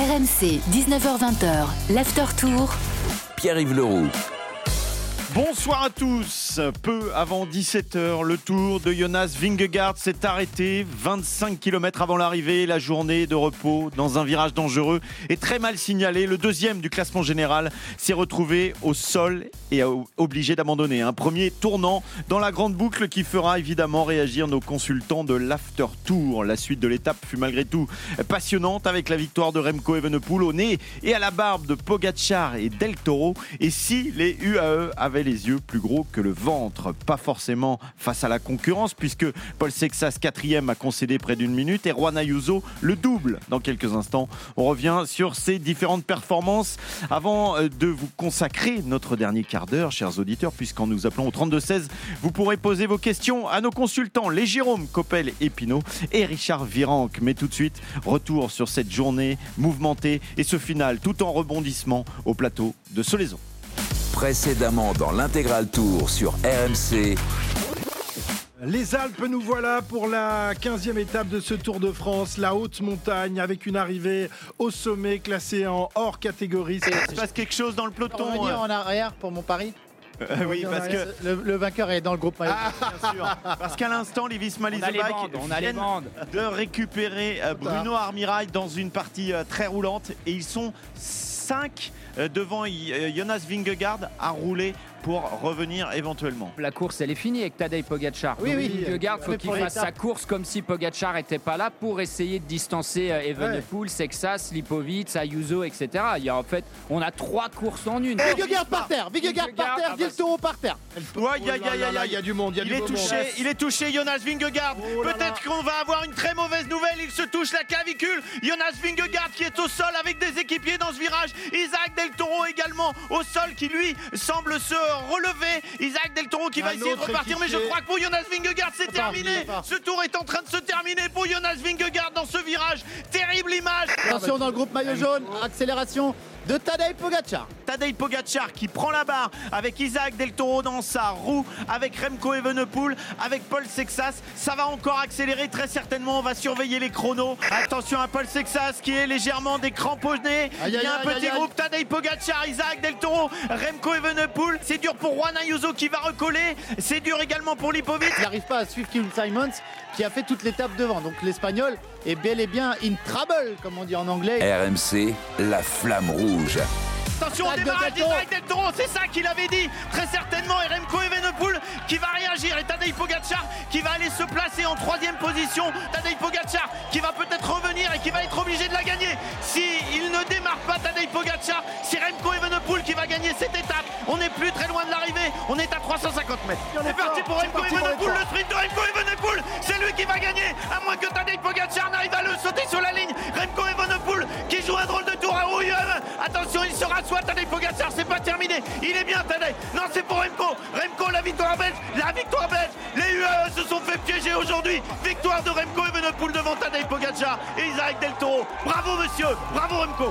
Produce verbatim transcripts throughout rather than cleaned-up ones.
R M C, dix-neuf heures vingt, l'After Tour. Pierre-Yves Leroux. Bonsoir à tous. Peu avant dix-sept heures, le Tour de Jonas Vingegaard s'est arrêté. vingt-cinq kilomètres avant l'arrivée, la journée de repos dans un virage dangereux et très mal signalé. Le deuxième du classement général s'est retrouvé au sol et a obligé d'abandonner. Un premier tournant dans la grande boucle qui fera évidemment réagir nos consultants de l'After Tour. La suite de l'étape fut malgré tout passionnante avec la victoire de Remco Evenepoel au nez et à la barbe de Pogačar et Del Toro. Et si les U A E avaient les yeux plus gros que le ventre, pas forcément face à la concurrence puisque Paul Sexas quatrième a concédé près d'une minute et Juan Ayuso le double. Dans quelques instants, on revient sur ces différentes performances avant de vous consacrer notre dernier quart d'heure, chers auditeurs, puisqu'en nous appelant au trente-deux seize, vous pourrez poser vos questions à nos consultants, les Jérôme Coppel et Pinot et Richard Virenque. Mais tout de suite, retour sur cette journée mouvementée et ce final tout en rebondissement au plateau de Solaizon. Précédemment dans l'intégral tour sur R M C. Les Alpes, nous voilà pour la quinzième étape de ce Tour de France, la haute montagne avec une arrivée au sommet classée en hors catégorie. Il se passe quelque chose dans le peloton. On va revenir en arrière pour mon pari. Euh, oui, parce que le, le vainqueur est dans le groupe maillot. Ah, bien sûr. Parce qu'à l'instant, les Visma-Leasebach viennent de récupérer euh, Bruno Armirail dans une partie euh, très roulante et ils sont cinq euh, devant euh, Jonas Vingegaard à rouler pour revenir éventuellement. La course, elle est finie avec Tadej Pogačar. Oui, Donc, oui. Vingegaard, il faut qu'il fasse sa course comme si Pogačar n'était pas là pour essayer de distancer euh, Evenepoel, ouais. Sexas, Lipovic, Ayuso, et cetera. Il y a en fait, on a trois courses en une. Vingegaard par terre, Vingegaard par terre, Del Toro par terre. Ouais, il y a, y a, y a, y a, il y a du monde, il y a il du est monde. touché, il est touché, Jonas Vingegaard. Oh là Peut-être qu'on va avoir une très mauvaise nouvelle. Il se touche la clavicule. Jonas Vingegaard qui est au sol avec des équipiers dans ce virage. Isaac Del Toro également au sol qui lui semble se relever. Isaac Del Toro qui va Un essayer de repartir, équipier. mais je crois que pour Jonas Vingegaard c'est Attends, terminé. Ce tour est en train de se terminer pour Jonas Vingegaard dans ce virage. Terrible image. Attention dans le groupe maillot jaune, accélération de Tadej Pogačar. Tadej Pogačar qui prend la barre avec Isaac Del Toro dans sa roue, avec Remco Evenepoel, avec Paul Sexas. Ça va encore accélérer très certainement. On va surveiller les chronos. Attention à Paul Sexas qui est légèrement décramponné. Il y a un petit groupe Tadej Pogačar, Isaac Del Toro, Remco Evenepoel. C'est dur pour Juan Ayuso qui va recoller. C'est dur également pour Lipovic. Il n'arrive pas à suivre Kim Simons qui a fait toute l'étape devant. Donc l'Espagnol est bel et bien in trouble, comme on dit en anglais. R M C, la flamme rouge. Attention au démarrage d'Isaac Del Toro, c'est ça qu'il avait dit très certainement. Et Remco Evenepoel qui va réagir et Tadej Pogačar qui va aller se placer en troisième position. Tadej Pogačar qui va peut-être revenir et qui va être obligé de la gagner. Si il ne démarre pas Tadej Pogačar, c'est Remco Evenepoel qui va gagner cette étape. On n'est plus très loin de l'arrivée, on est à trois cent cinquante mètres. C'est parti pour Remco Evenepoel, le sprint de Remco Evenepoel, c'est lui qui va gagner, à moins que Tadej Pogačar n'arrive à le sauter sur la ligne. Remco Evenepoel qui joue un drôle de tour à Rouilleux. Attention, il sera soit Tadej Pogačar, c'est pas terminé. Il est bien Tadej. Non, c'est pour Remco. Remco, la victoire belge. La victoire belge. Les U A E se sont fait piéger aujourd'hui. Victoire de Remco Evenepoel devant Tadej Pogačar et Isaac Del Toro. Bravo monsieur. Bravo Remco.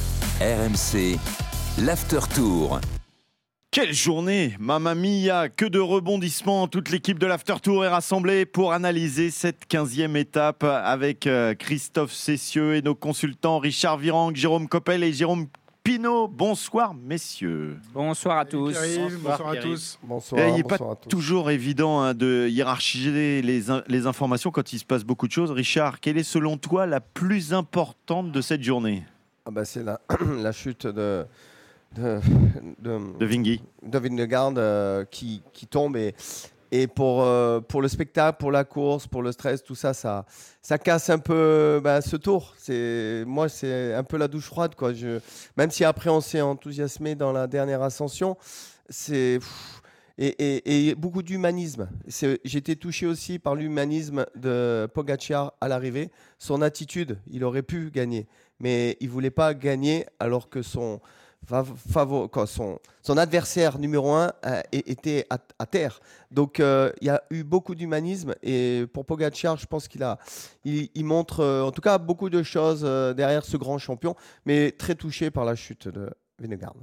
R M C, l'After Tour. Quelle journée, Mamma Mia, que de rebondissements. Toute l'équipe de l'After Tour est rassemblée pour analyser cette quinzième étape avec Christophe Cessieux et nos consultants Richard Virenque, Jérôme Coppel et Jérôme Pinot. Bonsoir messieurs. Bonsoir à tous. Bonsoir, bonsoir à Pierre-Yves. tous. Bonsoir. Il n'est pas bonsoir à tous. toujours évident hein, de hiérarchiser les, in- les informations quand il se passe beaucoup de choses. Richard, quelle est selon toi la plus importante de cette journée Ah bah c'est la, la chute de, de, de, de Vingy? de Vingegaard euh, qui, qui tombe et, et pour, euh, pour le spectacle, pour la course, pour le stress, tout ça, ça, ça casse un peu bah, ce tour. C'est, moi, c'est un peu la douche froide, quoi. Je, même si après on s'est enthousiasmé dans la dernière ascension, c'est... pff, Et, et, et beaucoup d'humanisme. C'est, j'ai été touché aussi par l'humanisme de Pogačar à l'arrivée. Son attitude, il aurait pu gagner, mais il ne voulait pas gagner alors que son, favo, quoi, son, son adversaire numéro un euh, était à, à terre. Donc euh, il y a eu beaucoup d'humanisme et pour Pogačar, je pense qu'il a, il, il montre euh, en tout cas beaucoup de choses euh, derrière ce grand champion, mais très touché par la chute de Vingegaard.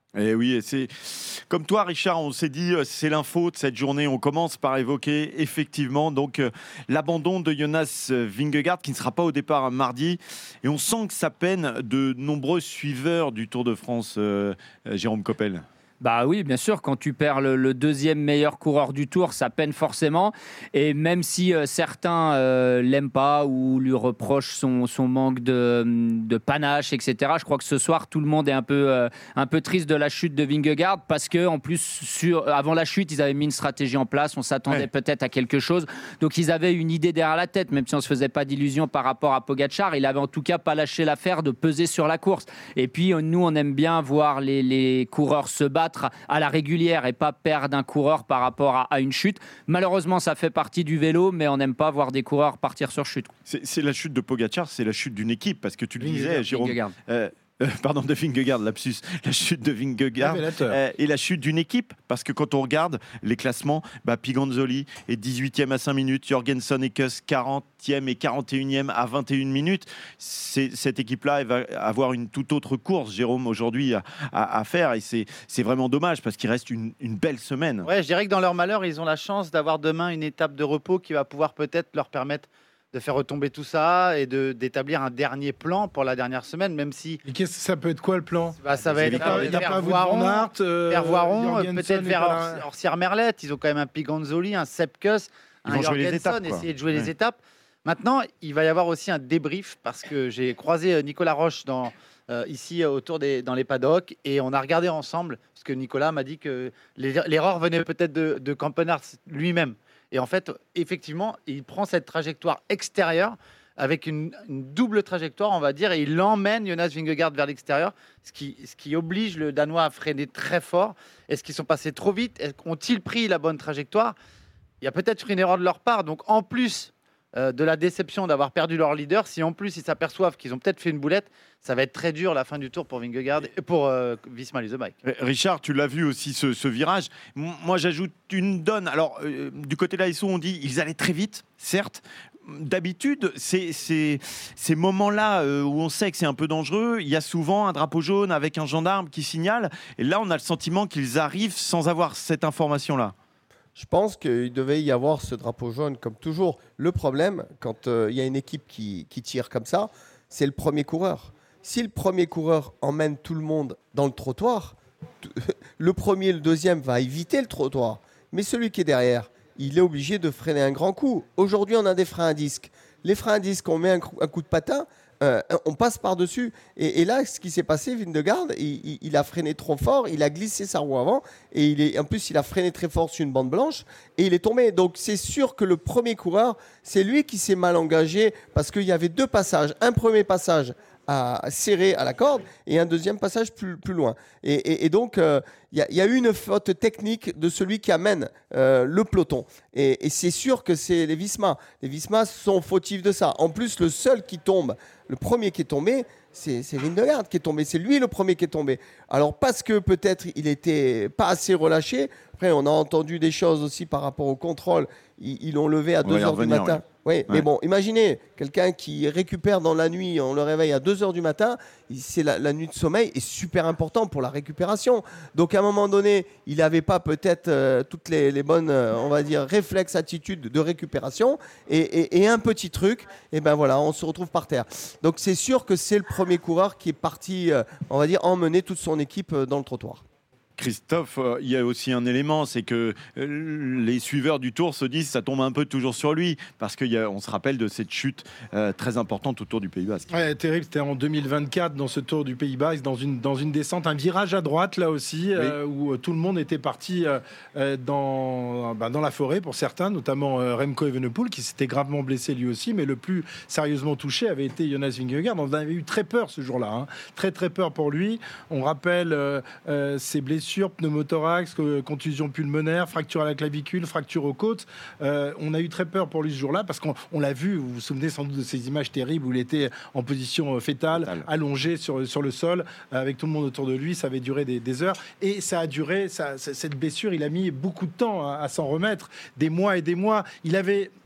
Et oui, et c'est comme toi, Richard, on s'est dit, c'est l'info de cette journée. On commence par évoquer effectivement donc euh, l'abandon de Jonas Vingegaard qui ne sera pas au départ mardi. Et on sent que ça peine de nombreux suiveurs du Tour de France, euh, euh, Jérôme Coppel. Bah oui, bien sûr, quand tu perds le, le deuxième meilleur coureur du Tour, ça peine forcément. Et même si euh, certains euh, l'aiment pas ou lui reprochent son, son manque de, de panache, et cetera, je crois que ce soir, tout le monde est un peu, euh, un peu triste de la chute de Vingegaard parce que en plus, sur, avant la chute, ils avaient mis une stratégie en place. On s'attendait ouais. peut-être à quelque chose. Donc, ils avaient une idée derrière la tête, même si on se faisait pas d'illusions par rapport à Pogačar. Il avait en tout cas pas lâché l'affaire de peser sur la course. Et puis, nous, on aime bien voir les, les coureurs se battre à la régulière et pas perdre un coureur par rapport à, à une chute. Malheureusement, ça fait partie du vélo, mais on n'aime pas voir des coureurs partir sur chute. C'est, c'est la chute de Pogačar, c'est la chute d'une équipe, parce que tu le disais, Jérôme. Euh, Euh, pardon, de Vingegaard, lapsus, la chute de Vingegaard euh, et la chute d'une équipe, parce que quand on regarde les classements, bah, Piganzoli est dix-huitième à cinq minutes, Jorgenson et Kuss quarantième et quarante et unième à vingt et une minutes. C'est, cette équipe-là, elle va avoir une toute autre course, Jérôme, aujourd'hui à, à, à faire, et c'est, c'est vraiment dommage parce qu'il reste une, une belle semaine. Ouais, je dirais que dans leur malheur, ils ont la chance d'avoir demain une étape de repos qui va pouvoir peut-être leur permettre de faire retomber tout ça et de, d'établir un dernier plan pour la dernière semaine, même si... Et qu'est-ce que ça peut être quoi le plan? Bah, ça va être Il n'y a pas Voiron, euh, vers Voiron, peut-être vers Orsières-Merlette. Ils ont quand même un Piganzoli, un Sepp Kuss, un Jorgenson, essayer de jouer ouais. les étapes. Maintenant, il va y avoir aussi un débrief parce que j'ai croisé Nicolas Roche dans, euh, ici autour des, dans les paddocks et on a regardé ensemble parce que Nicolas m'a dit que l'erreur venait peut-être de, de Campenard lui-même. Et en fait, effectivement, il prend cette trajectoire extérieure avec une, une double trajectoire, on va dire, et il emmène Jonas Vingegaard vers l'extérieur, ce qui, ce qui oblige le Danois à freiner très fort. Est-ce qu'ils sont passés trop vite? Ont-ils pris la bonne trajectoire? Il y a peut-être une erreur de leur part. Donc, en plus euh, de la déception d'avoir perdu leur leader, si en plus ils s'aperçoivent qu'ils ont peut-être fait une boulette, ça va être très dur la fin du tour pour Vingegaard et pour euh, Visma Lease Bike. Richard, tu l'as vu aussi ce, ce virage. Moi, j'ajoute une donne. Alors, euh, du côté de l'A S O, on dit ils allaient très vite, certes. D'habitude, c'est, c'est, ces moments-là euh, où on sait que c'est un peu dangereux, il y a souvent un drapeau jaune avec un gendarme qui signale. Et là, on a le sentiment qu'ils arrivent sans avoir cette information-là. Je pense qu'il devait y avoir ce drapeau jaune comme toujours. Le problème, quand euh, il y a une équipe qui, qui tire comme ça, c'est le premier coureur. Si le premier coureur emmène tout le monde dans le trottoir, t- le premier et le deuxième va éviter le trottoir. Mais celui qui est derrière, il est obligé de freiner un grand coup. Aujourd'hui, on a des freins à disque. Les freins à disque, on met un coup, un coup de patin, euh, on passe par-dessus. Et, et là, ce qui s'est passé, Vingegaard, il, il, il a freiné trop fort, il a glissé sa roue avant, et il est, en plus, il a freiné très fort sur une bande blanche, et il est tombé. Donc, c'est sûr que le premier coureur, c'est lui qui s'est mal engagé, parce qu'il y avait deux passages. Un premier passage à serrer à la corde et un deuxième passage plus, plus loin. Et, et, et donc, il euh, y, y a eu une faute technique de celui qui amène euh, le peloton. Et, et c'est sûr que c'est les Visma. Les Visma sont fautifs de ça. En plus, le seul qui tombe, le premier qui est tombé, c'est, c'est Vingegaard qui est tombé. C'est lui le premier qui est tombé. Alors, parce que peut-être il n'était pas assez relâché. Après, on a entendu des choses aussi par rapport au contrôle. Ils, ils l'ont levé à deux heures du matin. Oui. Oui, ouais. Mais bon, imaginez, quelqu'un qui récupère dans la nuit, on le réveille à deux heures du matin, c'est la, la nuit de sommeil est super important pour la récupération. Donc à un moment donné, il n'avait pas peut-être euh, toutes les, les bonnes, euh, on va dire, réflexes, attitudes de récupération, et, et, et un petit truc, et ben voilà, on se retrouve par terre. Donc c'est sûr que c'est le premier coureur qui est parti, euh, on va dire, emmener toute son équipe euh, dans le trottoir. Christophe, euh, il y a aussi un élément, c'est que euh, les suiveurs du Tour se disent ça tombe un peu toujours sur lui, parce qu'on se rappelle de cette chute euh, très importante au Tour du Pays Basque. Ouais, terrible, c'était en deux mille vingt-quatre dans ce Tour du Pays Basque, dans une, dans une descente, un virage à droite là aussi, oui. euh, où euh, tout le monde était parti euh, dans, bah, dans la forêt pour certains, notamment euh, Remco Evenepoel qui s'était gravement blessé lui aussi, mais le plus sérieusement touché avait été Jonas Vingegaard. On avait eu très peur ce jour-là, hein. très très peur pour lui. On rappelle euh, euh, ses blessures, pneumothorax, contusion pulmonaire, fracture à la clavicule, fracture aux côtes. Euh, on a eu très peur pour lui ce jour-là parce qu'on on l'a vu, vous vous souvenez sans doute de ces images terribles où il était en position fétale, Fétal. allongé sur, sur le sol, avec tout le monde autour de lui. Ça avait duré des, des heures et ça a duré, ça, cette blessure, il a mis beaucoup de temps à, à s'en remettre, des mois et des mois. Il avait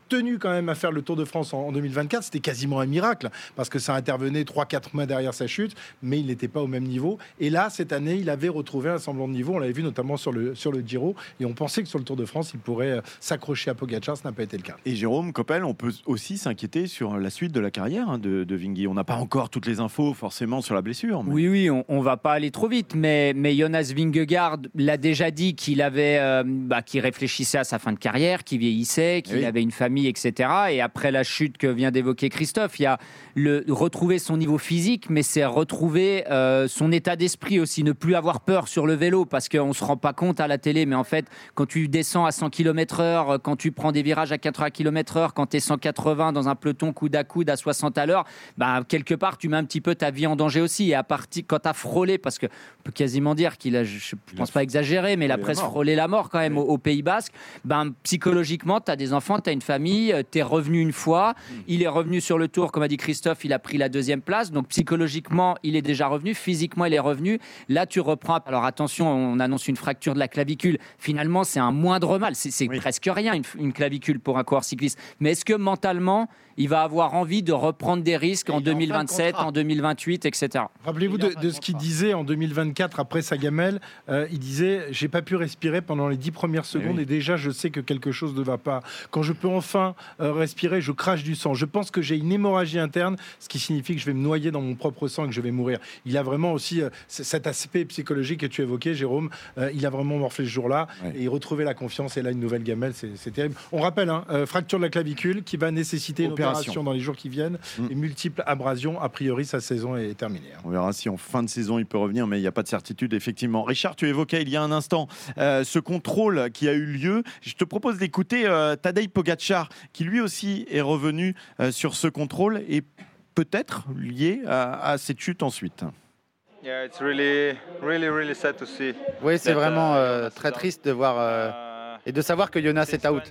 tenu quand même à faire le Tour de France en, en deux mille vingt-quatre. C'était quasiment un miracle parce que ça intervenait trois quatre mois derrière sa chute, mais il n'était pas au même niveau. Et là, cette année, il avait retrouvé un semblant de niveau. On l'avait vu notamment sur le, sur le Giro. Et on pensait que sur le Tour de France, il pourrait euh, s'accrocher à Pogacar. Ça n'a pas été le cas. Et Jérôme Coppel, on peut aussi s'inquiéter sur la suite de la carrière hein, de, de Vingy. On n'a pas encore toutes les infos forcément sur la blessure. Mais... Oui, oui, on, on va pas aller trop vite, mais, mais Jonas Vingegaard l'a déjà dit qu'il avait, euh, bah, qu'il réfléchissait à sa fin de carrière, qu'il vieillissait, qu'il oui. avait une famille, et cetera. Et après la chute que vient d'évoquer Christophe, il y a le, retrouver son niveau physique, mais c'est retrouver euh, son état d'esprit aussi, ne plus avoir peur sur le vélo, parce qu'on se rend pas compte à la télé, mais en fait, quand tu descends à cent kilomètres heure, quand tu prends des virages à quatre-vingts kilomètres heure, quand tu es cent quatre-vingts dans un peloton coude à coude à soixante à l'heure, bah, quelque part, tu mets un petit peu ta vie en danger aussi. Et à partir, quand tu as frôlé, parce qu'on peut quasiment dire qu'il a, je ne pense pas exagérer, mais il a presque frôlé la mort quand même oui. au, au Pays Basque, ben, psychologiquement, tu as des enfants, tu as une famille, tu es revenu une fois, mmh. il est revenu sur le Tour, comme a dit Christophe, il a pris la deuxième place, donc psychologiquement, il est déjà revenu, physiquement, il est revenu. Là, tu reprends, alors attention, on annonce une fracture de la clavicule, finalement, c'est un moindre mal, c'est, c'est oui. presque rien, une, une clavicule pour un coureur cycliste. Mais est-ce que mentalement, il va avoir envie de reprendre des risques en deux mille vingt-sept, en deux mille vingt-huit, et cetera. Rappelez-vous de, de ce qu'il disait en deux mille vingt-quatre après sa gamelle. Euh, il disait « J'ai pas pu respirer pendant les dix premières secondes et, oui. et déjà je sais que quelque chose ne va pas. Quand je peux enfin euh, respirer, je crache du sang. Je pense que j'ai une hémorragie interne, ce qui signifie que je vais me noyer dans mon propre sang et que je vais mourir. » Il a vraiment aussi euh, cet aspect psychologique que tu évoquais, Jérôme. Euh, il a vraiment morflé ce jour-là oui. et il retrouvait la confiance. Et là, une nouvelle gamelle, c'est, c'est terrible. On rappelle, hein, euh, fracture de la clavicule qui va nécessiter une opération dans les jours qui viennent mmh. et multiples abrasions. A priori, sa saison est terminée. On verra si en fin de saison il peut revenir, mais il n'y a pas de certitude effectivement. Richard, tu évoquais il y a un instant euh, ce contrôle qui a eu lieu. Je te propose d'écouter euh, Tadej Pogacar qui lui aussi est revenu euh, sur ce contrôle et peut-être lié à, à cette chute ensuite. Yeah, it's really, really, really sad to see. Oui, c'est vraiment euh, très triste de voir euh, et de savoir que Jonas est out.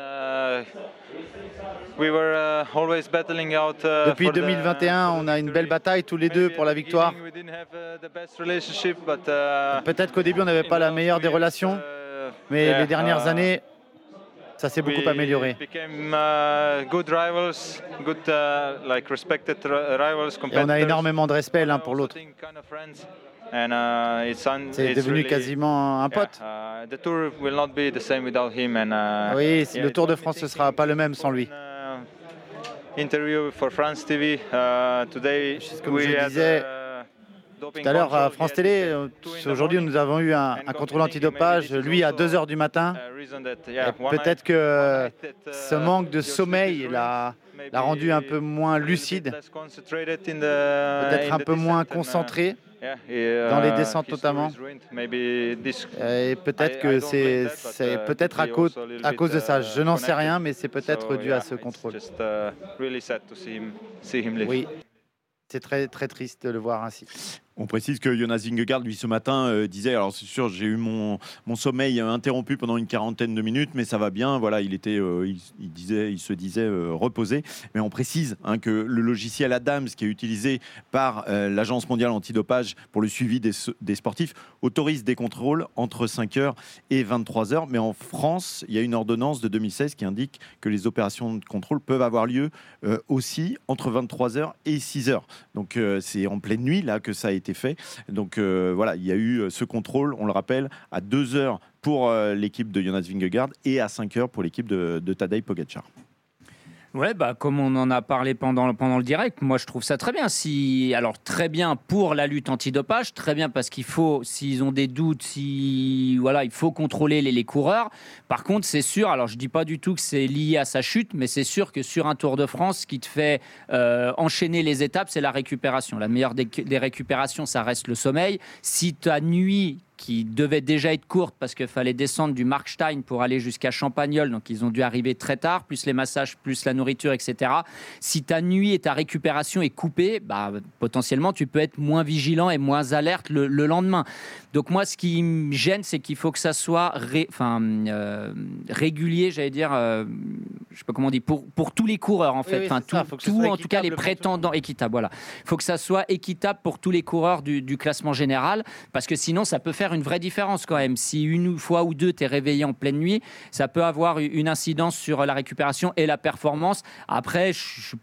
We were, uh, always battling out, uh, Depuis deux mille vingt et un, on a une belle bataille tous les deux pour la victoire. Peut-être qu'au début, on n'avait pas la meilleure des relations, mais yeah, les dernières uh, années, ça s'est beaucoup amélioré. Became, uh, good rivals, good, uh, like respected rivals, et on a énormément de respect l'un pour l'autre. And, uh, it's un, c'est it's devenu really, quasiment un pote. Yeah, uh, the tour will not be the same without him and, uh, oui, yeah, le Tour de France ne sera pas le même sans lui. Uh, interview for France T V uh, today. Comme we je disais had, uh, tout à l'heure à France Télé, aujourd'hui nous avons eu un, un contrôle antidopage, lui à deux heures du matin. Peut-être que ce manque de sommeil l'a, l'a rendu un peu moins lucide, peut-être un peu moins concentré. Dans les descentes notamment. Et peut-être que c'est, c'est peut-être à cause, à cause de ça. Je n'en sais rien, mais c'est peut-être dû à ce contrôle. Oui, c'est très, très triste de le voir ainsi. On précise que Jonas Vingegaard, lui, ce matin, euh, disait, alors c'est sûr, j'ai eu mon, mon sommeil interrompu pendant une quarantaine de minutes, mais ça va bien. Voilà, il était, euh, il, il disait, il se disait euh, reposé. Mais on précise hein, que le logiciel Adams, qui est utilisé par euh, l'Agence mondiale antidopage pour le suivi des, des sportifs, autorise des contrôles entre cinq heures et vingt-trois heures. Mais en France, il y a une ordonnance de deux mille seize qui indique que les opérations de contrôle peuvent avoir lieu euh, aussi entre vingt-trois heures et six heures. Donc euh, c'est en pleine nuit là que ça a été été fait. Donc euh, voilà, il y a eu ce contrôle, on le rappelle, à deux heures pour euh, l'équipe de Jonas Vingegaard et à cinq heures pour l'équipe de, de Tadej Pogacar. Ouais, bah, comme on en a parlé pendant, pendant le direct, moi je trouve ça très bien. Si, alors très bien pour la lutte antidopage, très bien parce qu'il faut, s'ils ont des doutes, si, voilà, il faut contrôler les, les coureurs. Par contre, c'est sûr, alors je dis pas du tout que c'est lié à sa chute, mais c'est sûr que sur un Tour de France, ce qui te fait euh, enchaîner les étapes, c'est la récupération. La meilleure des, des récupérations, ça reste le sommeil. Si ta nuit qui devait déjà être courte parce qu'il fallait descendre du Markstein pour aller jusqu'à Champagnole, donc ils ont dû arriver très tard, plus les massages, plus la nourriture, et cetera. Si ta nuit et ta récupération est coupée, bah, potentiellement tu peux être moins vigilant et moins alerte le, le lendemain. Donc moi, ce qui me gêne, c'est qu'il faut que ça soit ré, enfin, euh, régulier, j'allais dire, euh, je sais pas comment on dit, pour, pour tous les coureurs en fait, oui, oui, enfin, tout, ça, tout en tout cas les prétendants équitables. Voilà, il faut que ça soit équitable pour tous les coureurs du, du classement général, parce que sinon ça peut faire faire une vraie différence quand même. Si une fois ou deux, tu es réveillé en pleine nuit, ça peut avoir une incidence sur la récupération et la performance. Après, je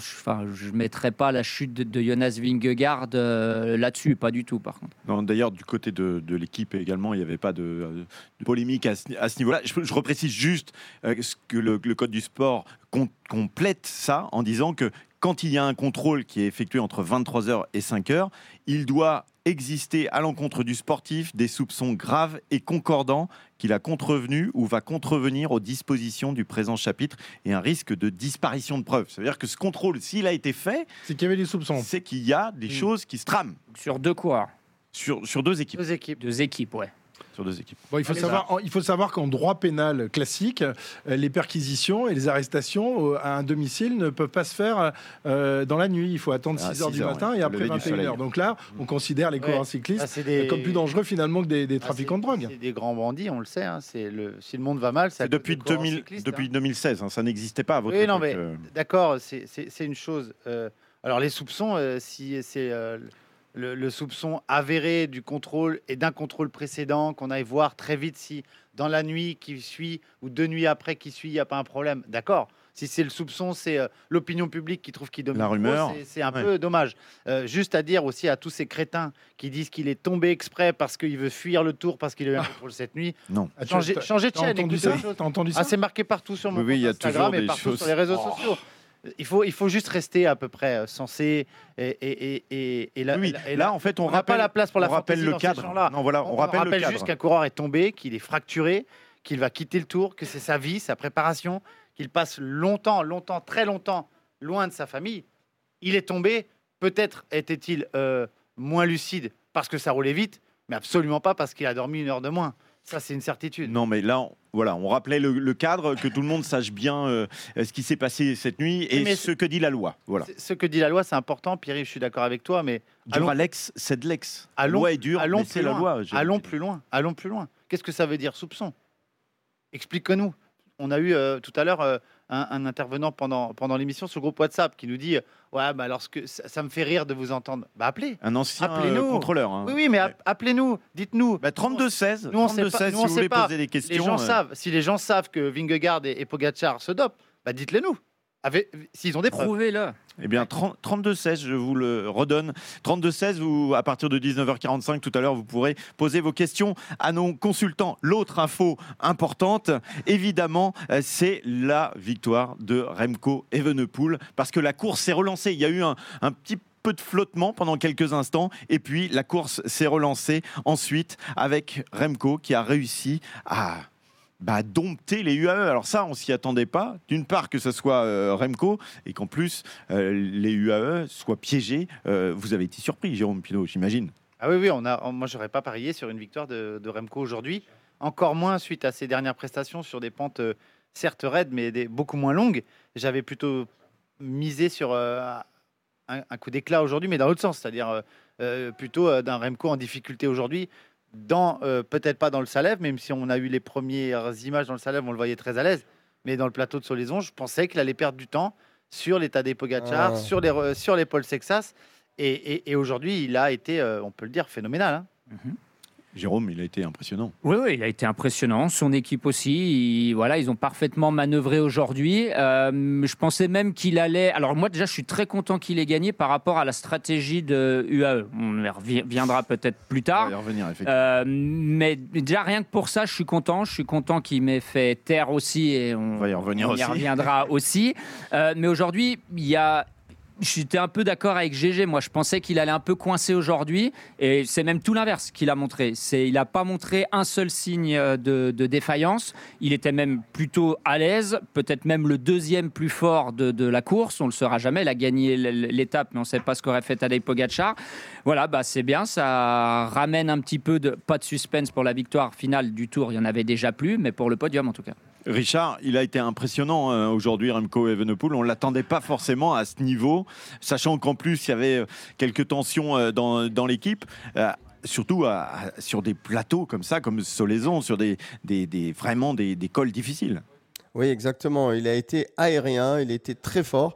ne mettrai pas la chute de, de Jonas Vingegaard euh, là-dessus, pas du tout par contre. Non, d'ailleurs, du côté de, de l'équipe également, il n'y avait pas de, de polémique à ce, à ce niveau-là. Je, je reprécise juste euh, que le, le code du sport com- complète ça en disant que quand il y a un contrôle qui est effectué entre vingt-trois heures et cinq heures, il doit exister à l'encontre du sportif des soupçons graves et concordants qu'il a contrevenu ou va contrevenir aux dispositions du présent chapitre et un risque de disparition de preuves. Ça veut dire que ce contrôle, s'il a été fait, c'est qu'il y avait des soupçons. C'est qu'il y a des mmh. choses qui se trament. Sur deux coureurs. Sur, sur deux équipes. Deux équipes. Deux équipes, ouais. Sur deux équipes. Bon, il, faut savoir, il faut savoir qu'en droit pénal classique, les perquisitions et les arrestations à un domicile ne peuvent pas se faire euh, dans la nuit. Il faut attendre ah, six heures du matin ouais. et après vingt et une heures. Donc là, on considère les coureurs ouais. cyclistes ah, des... comme plus dangereux finalement que des, des ah, trafiquants de drogue. C'est des grands bandits, on le sait. Hein. C'est le... Si le monde va mal, c'est depuis, deux mille, depuis hein. deux mille seize. Hein. Ça n'existait pas à votre oui, époque. Non, mais, euh... D'accord, c'est, c'est, c'est une chose. Euh, alors les soupçons, euh, si c'est... Euh, Le, le soupçon avéré du contrôle et d'un contrôle précédent, qu'on aille voir très vite si dans la nuit qui suit ou deux nuits après qui suit, il n'y a pas un problème. D'accord. Si c'est le soupçon, c'est euh, l'opinion publique qui trouve qu'il domine. La rumeur. C'est, c'est un ouais. peu dommage. Euh, juste à dire aussi à tous ces crétins qui disent qu'il est tombé exprès parce qu'il veut fuir le Tour parce qu'il a eu un contrôle cette nuit. Non. Changez, changez de chaîne. T'as entendu ça, T'as entendu ça ah, c'est marqué partout sur mon oui, compte Instagram et partout choses... sur les réseaux oh. sociaux. Il faut, il faut juste rester à peu près sensé et, et, et, et, et là, oui, et là, en fait, on, on rappelle, n'a pas la place pour la on rappelle le cadre. Non, voilà, on, on rappelle, on rappelle le cadre. juste qu'un coureur est tombé, qu'il est fracturé, qu'il va quitter le Tour, que c'est sa vie, sa préparation, qu'il passe longtemps, longtemps, très longtemps loin de sa famille. Il est tombé. Peut-être était-il euh, moins lucide parce que ça roulait vite, mais absolument pas parce qu'il a dormi une heure de moins. Ça, c'est une certitude. Non, mais là, on, voilà, on rappelait le, le cadre, que tout le monde sache bien euh, ce qui s'est passé cette nuit et mais ce que dit la loi. Voilà. Ce que dit la loi, c'est important. Pierre, je suis d'accord avec toi, mais dur à l'ex, c'est de l'ex. La allons, loi est dure, allons mais c'est la loi. Allons plus loin. Allons plus loin. Qu'est-ce que ça veut dire soupçon ? Explique-nous. On a eu euh, tout à l'heure euh, un, un intervenant pendant, pendant l'émission sur le groupe WhatsApp qui nous dit euh, ouais, bah, lorsque ça, ça me fait rire de vous entendre. Bah, appelez. Un ancien appelez-nous. Euh, contrôleur. Hein. Oui, oui, mais ouais. appelez-nous. Dites-nous. Bah, trente-deux seize. Nous, on sait pas. Si nous, on vous voulez pas. poser des questions. Les gens euh... savent. Si les gens savent que Vingegaard et, et Pogacar se dopent, bah, dites-le nous. Avec, s'ils ont des preuves. Prouvez-le. Eh bien, trente-deux seize, je vous le redonne. trente-deux seize, où à partir de dix-neuf heures quarante-cinq, tout à l'heure, vous pourrez poser vos questions à nos consultants. L'autre info importante, évidemment, c'est la victoire de Remco Evenepoel, parce que la course s'est relancée. Il y a eu un, un petit peu de flottement pendant quelques instants, et puis la course s'est relancée ensuite avec Remco qui a réussi à... Bah, dompter les U A E. Alors ça, on s'y attendait pas. D'une part, que ce soit euh, Remco et qu'en plus, euh, les U A E soient piégés. Euh, vous avez été surpris, Jérôme Pinot, j'imagine. Ah oui, oui. On a, moi, j'aurais pas parié sur une victoire de, de Remco aujourd'hui. Encore moins suite à ses dernières prestations sur des pentes euh, certes raides, mais des, beaucoup moins longues. J'avais plutôt misé sur euh, un, un coup d'éclat aujourd'hui, mais dans l'autre sens. C'est-à-dire euh, plutôt euh, d'un Remco en difficulté aujourd'hui. Dans, euh, peut-être pas dans le Salève, même si on a eu les premières images dans le Salève, on le voyait très à l'aise, mais dans le plateau de Solaison, je pensais qu'il allait perdre du temps sur les Tadej Pogacar, ah. sur les euh, sur les Paul Sexas, et, et, et aujourd'hui, il a été, euh, on peut le dire, phénoménal. Hein. Mm-hmm. Jérôme, il a été impressionnant. Oui, oui, il a été impressionnant. Son équipe aussi. Il, voilà, ils ont parfaitement manœuvré aujourd'hui. Euh, je pensais même qu'il allait... Alors moi, déjà, je suis très content qu'il ait gagné par rapport à la stratégie de U A E. On y reviendra peut-être plus tard. On va y revenir, effectivement. Euh, mais déjà, rien que pour ça, je suis content. Je suis content qu'il m'ait fait taire aussi. Et on, on va y revenir on aussi. y reviendra aussi. Euh, mais aujourd'hui, il y a... J'étais un peu d'accord avec G G. Moi, je pensais qu'il allait un peu coincer aujourd'hui. Et c'est même tout l'inverse qu'il a montré. C'est, il n'a pas montré un seul signe de, de défaillance. Il était même plutôt à l'aise. Peut-être même le deuxième plus fort de, de la course. On ne le saura jamais. Il a gagné l'étape, mais on ne sait pas ce qu'aurait fait Tadej Pogacar. Voilà, bah, c'est bien. Ça ramène un petit peu de... Pas de suspense pour la victoire finale du Tour. Il n'y en avait déjà plus. Mais pour le podium, en tout cas. Richard, il a été impressionnant euh, aujourd'hui, Remco Evenepoel. On ne l'attendait pas forcément à ce niveau, sachant qu'en plus, il y avait quelques tensions euh, dans, dans l'équipe. Euh, surtout à, à, sur des plateaux comme ça, comme Solaison, sur des, des, des, vraiment des, des cols difficiles. Oui, exactement. Il a été aérien, il a été très fort.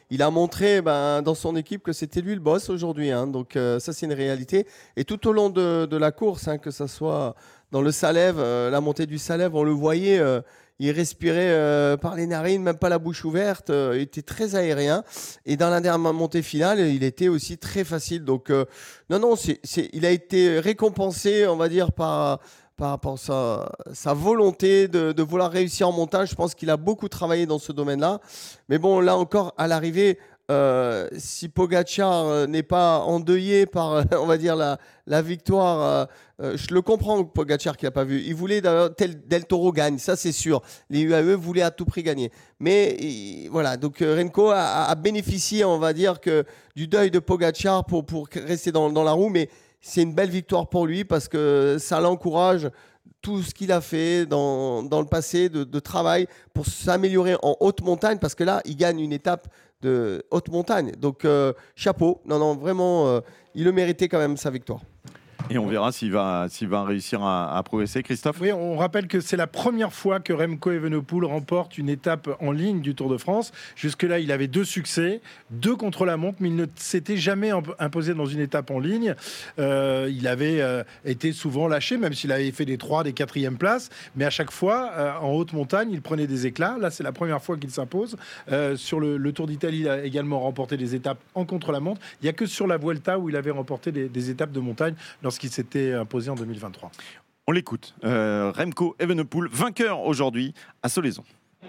il a montré ben, dans son équipe que c'était lui le boss aujourd'hui. Hein. Donc euh, ça, c'est une réalité. Et tout au long de, de la course, hein, que ce soit dans le Salève, euh, la montée du Salève, on le voyait, euh, il respirait euh, par les narines, même pas la bouche ouverte. Euh, il était très aérien. Et dans la dernière montée finale, il était aussi très facile. Donc euh, non, non, c'est, c'est, il a été récompensé, on va dire, par... par rapport à sa, sa volonté de, de vouloir réussir en montage. Je pense qu'il a beaucoup travaillé dans ce domaine-là. Mais bon, là encore, à l'arrivée, euh, si Pogacar n'est pas endeuillé par, on va dire, la, la victoire, euh, euh, je le comprends, Pogacar qui n'a pas vu. Il voulait tel Del Toro gagne, ça c'est sûr. Les U A E voulaient à tout prix gagner. Mais il, voilà, donc Remco a, a bénéficié, on va dire, que, du deuil de Pogacar pour, pour rester dans, dans la roue. Mais c'est une belle victoire pour lui parce que ça l'encourage, tout ce qu'il a fait dans, dans le passé de, de travail pour s'améliorer en haute montagne, parce que là, il gagne une étape de haute montagne. Donc, euh, chapeau. Non, non, vraiment, euh, il le méritait quand même, sa victoire. Et on verra s'il va, s'il va réussir à, à progresser, Christophe. Oui, on rappelle que c'est la première fois que Remco Evenepoel remporte une étape en ligne du Tour de France. Jusque-là, il avait deux succès, deux contre la montre, mais il ne s'était jamais imposé dans une étape en ligne. Euh, il avait euh, été souvent lâché, même s'il avait fait des trois, des quatrièmes places. Mais à chaque fois, euh, en haute montagne, il prenait des éclats. Là, c'est la première fois qu'il s'impose. Euh, sur le, le Tour d'Italie, il a également remporté des étapes en contre-la-montre. Il n'y a que sur la Vuelta où il avait remporté des, des étapes de montagne lorsqu'il s'était imposé en deux mille vingt-trois. On l'écoute. Euh, Remco Evenepoel, vainqueur aujourd'hui à Solaizon.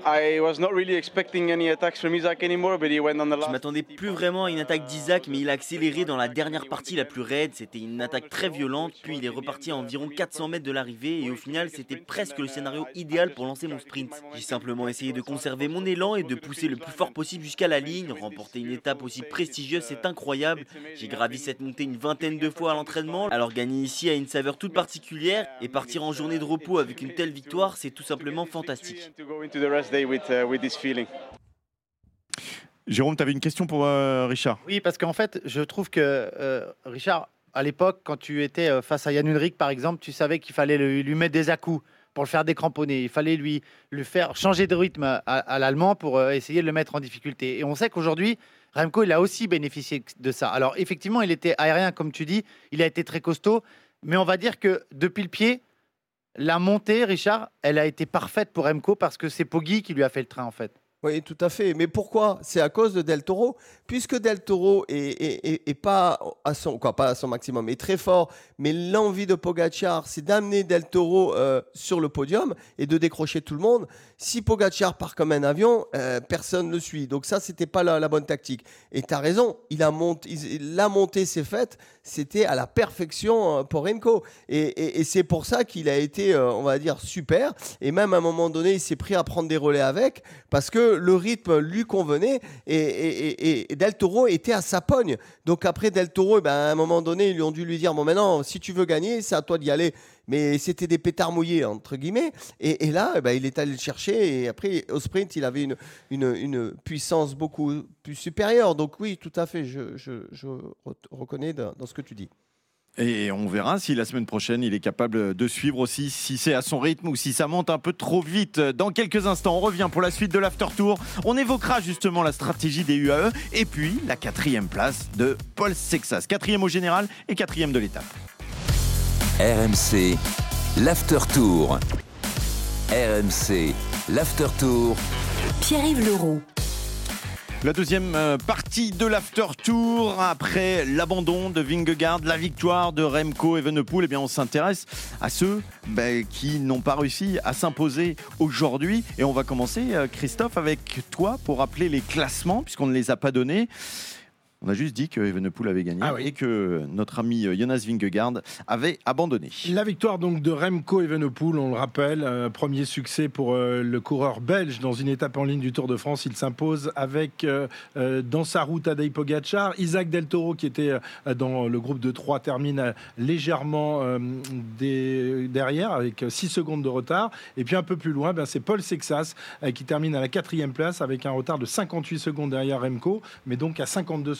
Je m'attendais plus vraiment à une attaque d'Isaac, mais il a accéléré dans la dernière partie la plus raide. C'était une attaque très violente, puis il est reparti à environ quatre cents mètres de l'arrivée et au final c'était presque le scénario idéal pour lancer mon sprint. J'ai simplement essayé de conserver mon élan et de pousser le plus fort possible jusqu'à la ligne. Remporter une étape aussi prestigieuse, c'est incroyable. J'ai gravi cette montée une vingtaine de fois à l'entraînement, alors gagner ici a une saveur toute particulière et partir en journée de repos avec une telle victoire, c'est tout simplement fantastique. With, uh, with this feeling. Jérôme, tu avais une question pour euh, Richard. Oui, parce qu'en fait, je trouve que euh, Richard, à l'époque, quand tu étais face à Jan Ullrich, par exemple, tu savais qu'il fallait le, lui mettre des à-coups pour le faire décramponner. Il fallait lui, lui faire changer de rythme à, à l'allemand pour euh, essayer de le mettre en difficulté. Et on sait qu'aujourd'hui, Remco, il a aussi bénéficié de ça. Alors, effectivement, il était aérien, comme tu dis. Il a été très costaud. Mais on va dire que depuis le pied, la montée, Richard, elle a été parfaite pour Remco parce que c'est Poggi qui lui a fait le train, en fait. Oui, tout à fait. Mais pourquoi ? C'est à cause de Del Toro. Puisque Del Toro est, est, est, est pas à son, quoi, pas à son maximum, est très fort, mais l'envie de Pogacar, c'est d'amener Del Toro euh, sur le podium et de décrocher tout le monde. Si Pogacar part comme un avion, euh, personne ne le suit. Donc ça, c'était pas la, la bonne tactique. Et tu as raison, il a monté, il, la montée s'est faite, c'était à la perfection pour Remco. Et, et, et c'est pour ça qu'il a été, euh, on va dire, super. Et même à un moment donné, il s'est pris à prendre des relais avec, parce que le rythme lui convenait et, et, et, et Del Toro était à sa pogne. Donc après Del Toro, eh ben, à un moment donné, ils lui ont dû lui dire bon, maintenant, si tu veux gagner, c'est à toi d'y aller. Mais c'était des pétards mouillés, entre guillemets. Et, et là, eh ben, il est allé le chercher. Et après, au sprint, il avait une, une, une puissance beaucoup plus supérieure. Donc oui, tout à fait, je, je, je reconnais dans, dans ce que tu dis. Et on verra si la semaine prochaine, il est capable de suivre aussi, si c'est à son rythme ou si ça monte un peu trop vite. Dans quelques instants, on revient pour la suite de l'After Tour. On évoquera justement la stratégie des U A E et puis la quatrième place de Paul Sexas. Quatrième au général et quatrième de l'étape. R M C, l'After Tour. R M C, l'After Tour. Pierre-Yves Leroux. La deuxième partie de l'After Tour, après l'abandon de Vingegaard, la victoire de Remco Evenepoel, eh bien on s'intéresse à ceux ben, qui n'ont pas réussi à s'imposer aujourd'hui. Et on va commencer, Christophe, avec toi pour rappeler les classements, puisqu'on ne les a pas donnés. On a juste dit que Evenepoel avait gagné ah oui. et que notre ami Jonas Vingegaard avait abandonné. La victoire donc de Remco Evenepoel, on le rappelle, euh, premier succès pour euh, le coureur belge dans une étape en ligne du Tour de France. Il s'impose avec euh, euh, dans sa route Tadej Pogacar, Isaac Del Toro qui était euh, dans le groupe de trois termine euh, légèrement euh, des, derrière avec six secondes de retard. Et puis un peu plus loin, ben, c'est Paul Sexas euh, qui termine à la quatrième place avec un retard de cinquante-huit secondes derrière Remco, mais donc à cinquante-deux secondes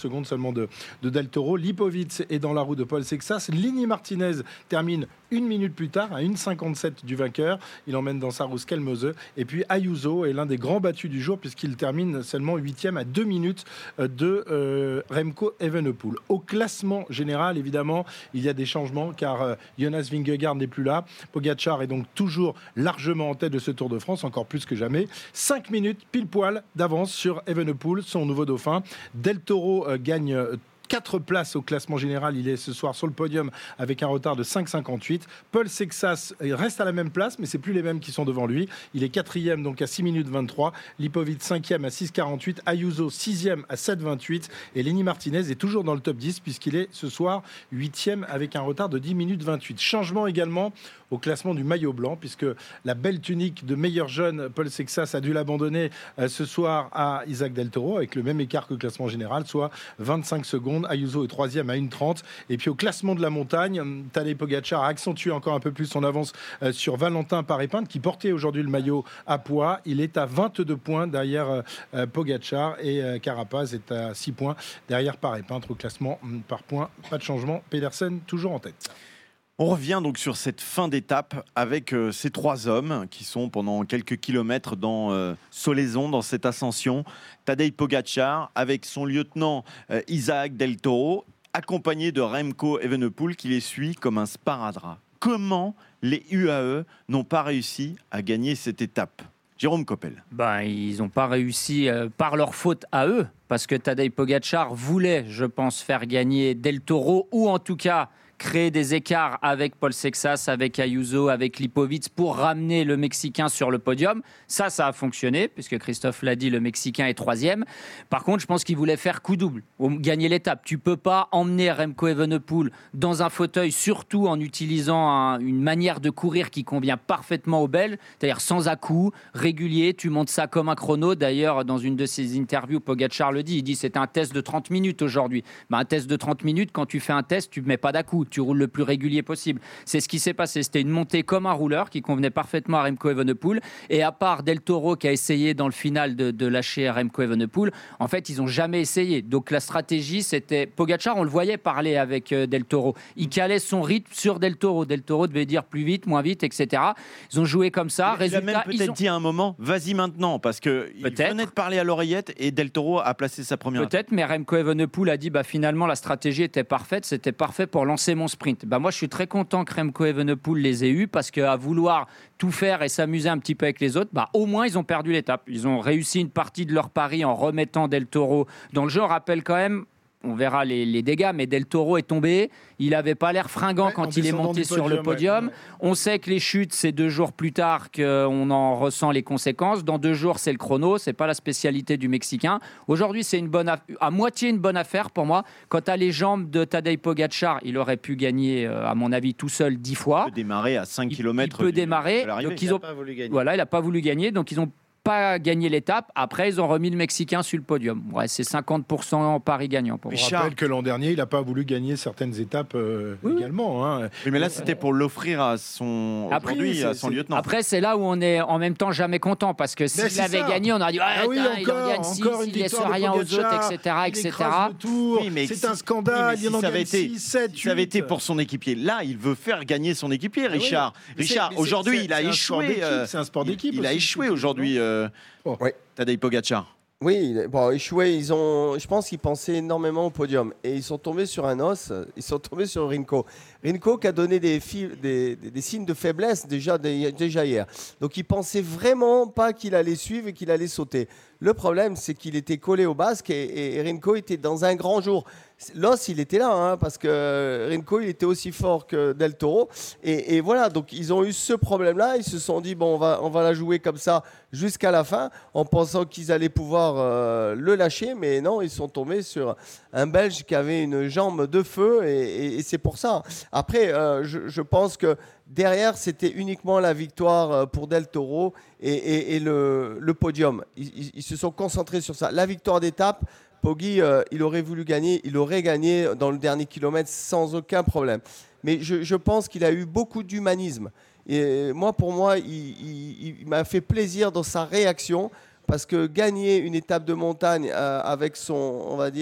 secondes seulement de, de Del Toro. Lipovic est dans la roue de Paul Sexas. Lini Martinez termine une minute plus tard, à une cinquante-sept du vainqueur. Il emmène dans sa roue Skelmose. Et puis Ayuso est l'un des grands battus du jour puisqu'il termine seulement huitième à deux minutes de euh, Remco Evenepoel. Au classement général, évidemment, il y a des changements car euh, Jonas Vingegaard n'est plus là. Pogačar est donc toujours largement en tête de ce Tour de France, encore plus que jamais. cinq minutes pile poil d'avance sur Evenepoel, son nouveau dauphin. Del Toro euh, gagne euh, quatre places au classement général. Il est ce soir sur le podium avec un retard de cinq cinquante-huit. Paul Sexas reste à la même place, mais c'est plus les mêmes qui sont devant lui. Il est quatrième, donc à six minutes vingt-trois. Lipovic cinquième à six quarante-huit. Ayuso sixième à sept vingt-huit. Et Lenny Martinez est toujours dans le top dix puisqu'il est ce soir huitième avec un retard de dix minutes vingt-huit. Changement également au classement du maillot blanc puisque la belle tunique de meilleur jeune Paul Sexas a dû l'abandonner euh, ce soir à Isaac Del Toro avec le même écart que le classement général, soit vingt-cinq secondes. Ayuso est troisième à une trente. Et puis au classement de la montagne, Tadej Pogačar a accentué encore un peu plus son avance euh, sur Valentin Paré-Pinte qui portait aujourd'hui le maillot à poids. Il est à vingt-deux points derrière euh, Pogačar et euh, Carapaz est à six points derrière Paré-Pinte au classement par points. Pas de changement. Pedersen toujours en tête. On revient donc sur cette fin d'étape avec euh, ces trois hommes qui sont pendant quelques kilomètres dans euh, Solaison, dans cette ascension. Tadej Pogačar avec son lieutenant euh, Isaac Del Toro, accompagné de Remco Evenepoel qui les suit comme un sparadrap. Comment les U A E n'ont pas réussi à gagner cette étape ? Jérôme Coppel. Ben, ils n'ont pas réussi euh, par leur faute à eux, parce que Tadej Pogačar voulait, je pense, faire gagner Del Toro, ou en tout cas créer des écarts avec Paul Sexas, avec Ayuso, avec Lipovic pour ramener le Mexicain sur le podium. Ça, ça a fonctionné, puisque Christophe l'a dit, le Mexicain est troisième. Par contre, je pense qu'il voulait faire coup double, gagner l'étape. Tu ne peux pas emmener Remco Evenepoel dans un fauteuil, surtout en utilisant un, une manière de courir qui convient parfaitement aux Belges, c'est-à-dire sans à-coups, régulier. Tu montes ça comme un chrono. D'ailleurs, dans une de ses interviews, Pogačar le dit, il dit c'est un test de trente minutes aujourd'hui. Ben, un test de trente minutes, quand tu fais un test, tu ne mets pas d'à-coups. Tu roules le plus régulier possible. C'est ce qui s'est passé. C'était une montée comme un rouleur qui convenait parfaitement à Remco Evenepoel. Et à part Del Toro qui a essayé dans le final de, de lâcher Remco Evenepoel, en fait, ils n'ont jamais essayé. Donc la stratégie, c'était... Pogačar, on le voyait parler avec euh, Del Toro. Il calait son rythme sur Del Toro. Del Toro devait dire plus vite, moins vite, et cetera. Ils ont joué comme ça. Il Résultat, a même peut-être ont... dit à un moment, vas-y maintenant, parce qu'il venait de parler à l'oreillette et Del Toro a placé sa première... Peut-être, mais Remco Evenepoel a dit, bah, finalement, la stratégie était parfaite. C'était parfait pour lancer mon sprint. Bah moi, je suis très content que Remco Evenepoel les ait eus parce qu'à vouloir tout faire et s'amuser un petit peu avec les autres, bah, au moins, ils ont perdu l'étape. Ils ont réussi une partie de leur pari en remettant Del Toro dans le jeu. On rappelle quand même, on verra les, les dégâts, mais Del Toro est tombé. Il n'avait pas l'air fringant ouais, quand il est monté sur podium, le podium. Ouais. On sait que les chutes, c'est deux jours plus tard qu'on en ressent les conséquences. Dans deux jours, c'est le chrono. Ce n'est pas la spécialité du Mexicain. Aujourd'hui, c'est une bonne aff- à moitié une bonne affaire pour moi. Quant à les jambes de Tadej Pogačar, il aurait pu gagner, à mon avis, tout seul dix fois. Il peut démarrer à cinq kilomètres. Il peut démarrer. Donc, ils il ont... n'a pas voulu gagner. Voilà, il n'a pas voulu gagner. Donc, ils ont pas gagné l'étape. Après, ils ont remis le Mexicain sur le podium. Ouais, c'est cinquante pour cent pari gagnant. Pour Je rappelle que l'an dernier, il n'a pas voulu gagner certaines étapes euh, oui, également. Hein. Oui, mais là, c'était pour l'offrir à son, après, aujourd'hui, à son c'est... lieutenant. Après, c'est là où on est en même temps jamais content parce que s'il avait ça. gagné, on aurait dit ah, ah oui, tain, encore, il en gagne six, il laisse rien aux autres, et cetera, et cetera. Oui, mais c'est si, un scandale. Oui, il en gagne six, sept, si ça avait été pour son équipier. Là, il veut faire gagner son équipier, Richard. Ah oui. Richard, aujourd'hui, il a échoué. C'est un sport d'équipe. Il a échoué aujourd'hui. Oh. Oui. Tadej Pogačar. Oui, bon, échoué, ils ont, je pense qu'ils pensaient énormément au podium et ils sont tombés sur un os, ils sont tombés sur Remco. Remco qui a donné des, fil, des, des, des signes de faiblesse déjà, des, déjà hier. Donc ils pensaient vraiment pas qu'il allait suivre et qu'il allait sauter. Le problème, c'est qu'il était collé au basque et, et Remco était dans un grand jour. L'os, il était là, hein, parce que Remco, il était aussi fort que Del Toro. Et, et voilà, donc ils ont eu ce problème-là. Ils se sont dit, bon, on va, on va la jouer comme ça jusqu'à la fin, en pensant qu'ils allaient pouvoir euh, le lâcher. Mais non, ils sont tombés sur un Belge qui avait une jambe de feu. Et, et, et c'est pour ça. Après, euh, je, je pense que derrière, c'était uniquement la victoire pour Del Toro et, et, et le, le podium. Ils, ils, ils se sont concentrés sur ça. La victoire d'étape, Poggi, euh, il aurait voulu gagner, il aurait gagné dans le dernier kilomètre sans aucun problème. Mais je, je pense qu'il a eu beaucoup d'humanisme. Et moi, pour moi, il, il, il m'a fait plaisir dans sa réaction parce que gagner une étape de montagne euh, avec son, on va dire,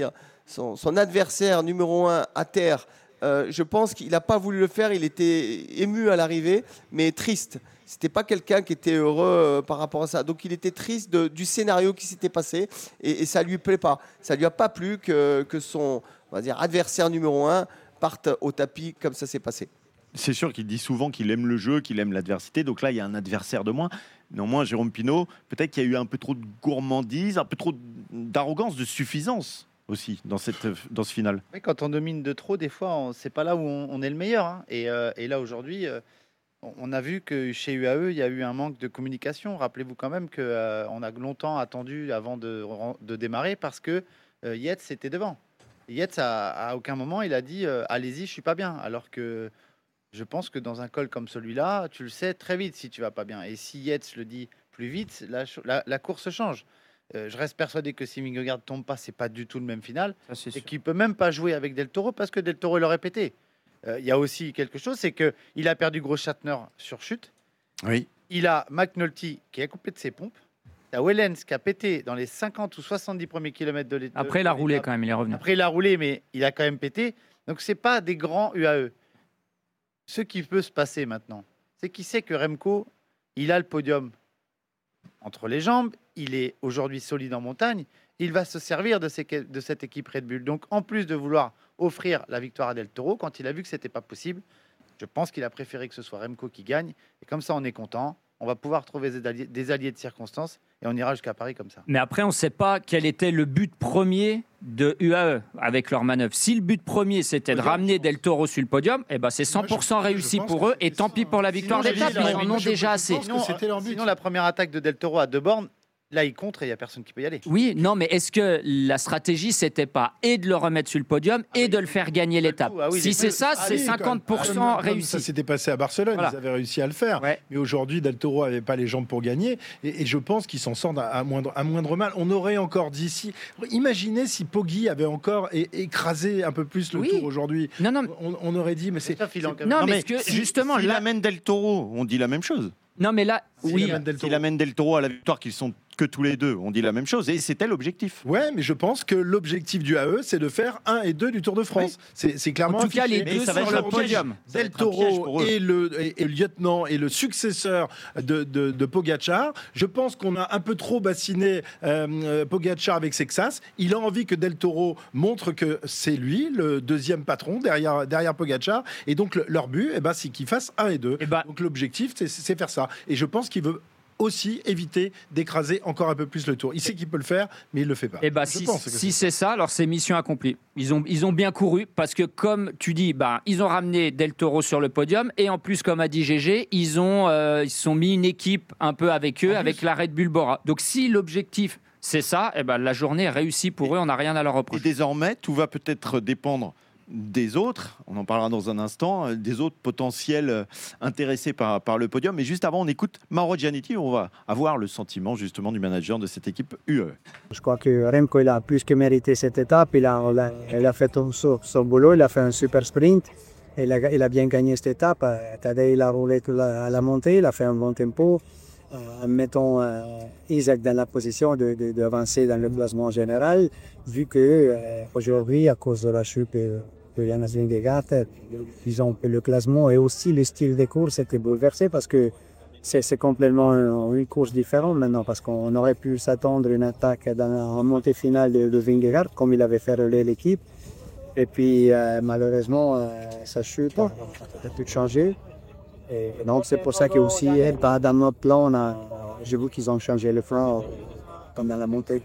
son, son adversaire numéro un à terre. Euh, je pense qu'il n'a pas voulu le faire. Il était ému à l'arrivée, mais triste. C'était pas quelqu'un qui était heureux euh, par rapport à ça. Donc il était triste de, du scénario qui s'était passé et, et ça lui plaît pas. Ça lui a pas plu que, que son, on va dire, adversaire numéro un parte au tapis comme ça s'est passé. C'est sûr qu'il dit souvent qu'il aime le jeu, qu'il aime l'adversité. Donc là, il y a un adversaire de moins. Néanmoins, Jérôme Pinault, peut-être qu'il y a eu un peu trop de gourmandise, un peu trop d'arrogance, de suffisance aussi dans, cette, dans ce final. Mais quand on domine de trop, des fois, on, c'est pas là où on, on est le meilleur. Hein. Et, euh, et là, aujourd'hui... Euh, on a vu que chez U A E, il y a eu un manque de communication. Rappelez-vous quand même qu'on euh, a longtemps attendu avant de, de démarrer parce que euh, Yates était devant. Yates, à, à aucun moment, il a dit euh, « allez-y, je suis pas bien ». Alors que je pense que dans un col comme celui-là, tu le sais très vite si tu vas pas bien. Et si Yates le dit plus vite, la, la, la course change. Euh, je reste persuadé que si Vingegaard tombe pas, c'est pas du tout le même final. Ça, et qu'il peut même pas jouer avec Del Toro parce que Del Toro l'aurait pété. Il euh, y a aussi quelque chose, c'est qu'il a perdu Grossschartner sur chute. Oui. Il a McNulty qui a coupé de ses pompes. Il y a Wellens qui a pété dans les cinquante ou soixante-dix premiers kilomètres de l'étape. Après, il a roulé quand même, il est revenu. Après, il a roulé, mais il a quand même pété. Donc, ce n'est pas des grands U A E. Ce qui peut se passer maintenant, c'est qu'il sait que Remco, il a le podium entre les jambes. Il est aujourd'hui solide en montagne. Il va se servir de, ces, de cette équipe Red Bull. Donc, en plus de vouloir offrir la victoire à Del Toro, quand il a vu que ce n'était pas possible, je pense qu'il a préféré que ce soit Remco qui gagne. Et comme ça, on est content. On va pouvoir trouver des alliés, des alliés de circonstances et on ira jusqu'à Paris comme ça. Mais après, on ne sait pas quel était le but premier de U A E avec leur manœuvre. Si le but premier, c'était de ramener Del Toro sur le podium, eh ben c'est cent pour cent Moi, je, réussi je pour eux. Et tant pis pour la victoire d'étape, ils en ont déjà assez. Sinon, sinon, la première attaque de Del Toro à deux bornes, là, il contre et il n'y a personne qui peut y aller. Oui, non, mais est-ce que la stratégie, c'était pas et de le remettre sur le podium et ah, de le faire gagner l'étape ah, oui, Si c'est ça, ah, c'est oui, cinquante pour cent ah, réussi. Ça s'était passé à Barcelone, voilà. Ils avaient réussi à le faire. Ouais. Mais aujourd'hui, Del Toro n'avait pas les jambes pour gagner. Et, et je pense qu'ils s'en sortent à, à, moindre, à moindre mal. On aurait encore dit si... Imaginez si Poggi avait encore é- écrasé un peu plus le oui. tour aujourd'hui. Non, non, on, on aurait dit, mais c'est... Non, non, mais, mais que, si, justement... S'il là... amène Del Toro, on dit la même chose. Non, mais là, s'il oui. Amène Del Toro. S'il amène Del Toro à la victoire, qu'ils sont que tous les deux, on dit la même chose. Et c'était l'objectif. Ouais, mais je pense que l'objectif du A E, c'est de faire un et deux du Tour de France. Oui. C'est, c'est clairement. En tout cas, les deux ça sur le podium. Del Toro et le, et, et le lieutenant et le successeur de, de, de Pogacar. Je pense qu'on a un peu trop bassiné euh, Pogacar avec Sexas. Il a envie que Del Toro montre que c'est lui le deuxième patron derrière, derrière Pogacar. Et donc, le, leur but, eh ben, c'est qu'il fasse un et deux. Et ben, donc, l'objectif, c'est, c'est faire ça. Et je pense qu'il veut aussi éviter d'écraser encore un peu plus le tour. Il sait qu'il peut le faire, mais il ne le fait pas. Et bah, si, si c'est ça, alors c'est mission accomplie. Ils ont, ils ont bien couru parce que, comme tu dis, bah, ils ont ramené Del Toro sur le podium et en plus, comme a dit G G, ils ont euh, ils sont mis une équipe un peu avec eux, en avec plus. La Red Bull Bora. Donc si l'objectif c'est ça, et ben, la journée est réussie pour et, eux, on n'a rien à leur reprocher. Et désormais, tout va peut-être dépendre des autres, on en parlera dans un instant, des autres potentiels intéressés par, par le podium. Mais juste avant, on écoute Mauro Gianetti, on va avoir le sentiment justement du manager de cette équipe U A E. Je crois que Remco il a plus que mérité cette étape, il a, il a, il a fait son, son boulot, il a fait un super sprint, il a, il a bien gagné cette étape. Tadej il a roulé la, à la montée, il a fait un bon tempo, en mettant euh, Isaac dans la position de, de, d'avancer dans le classement général, vu que euh, aujourd'hui, à cause de la chute de Jonas Vingegaard, disons que le classement et aussi le style de course était bouleversé parce que c'est, c'est complètement une course différente maintenant, parce qu'on aurait pu s'attendre à une attaque dans la montée finale de, de Vingegaard, comme il avait fait relayer l'équipe. Et puis euh, malheureusement, euh, sa chute a, a pu changer. Et donc c'est pour ça que aussi, dans notre plan, on a, j'ai vu qu'ils ont changé le frein comme dans la montée.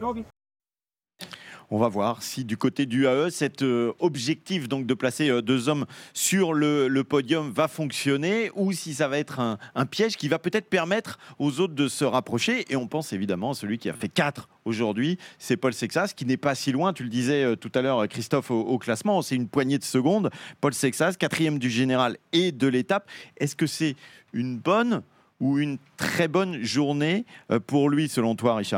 On va voir si du côté du A E, cet euh, objectif donc de placer euh, deux hommes sur le, le podium va fonctionner ou si ça va être un, un piège qui va peut-être permettre aux autres de se rapprocher. Et on pense évidemment à celui qui a fait quatre aujourd'hui, c'est Paul Sexas, qui n'est pas si loin, tu le disais euh, tout à l'heure Christophe, au, au classement, c'est une poignée de secondes. Paul Sexas, quatrième du général et de l'étape. Est-ce que c'est une bonne ou une très bonne journée euh, pour lui selon toi, Richard ?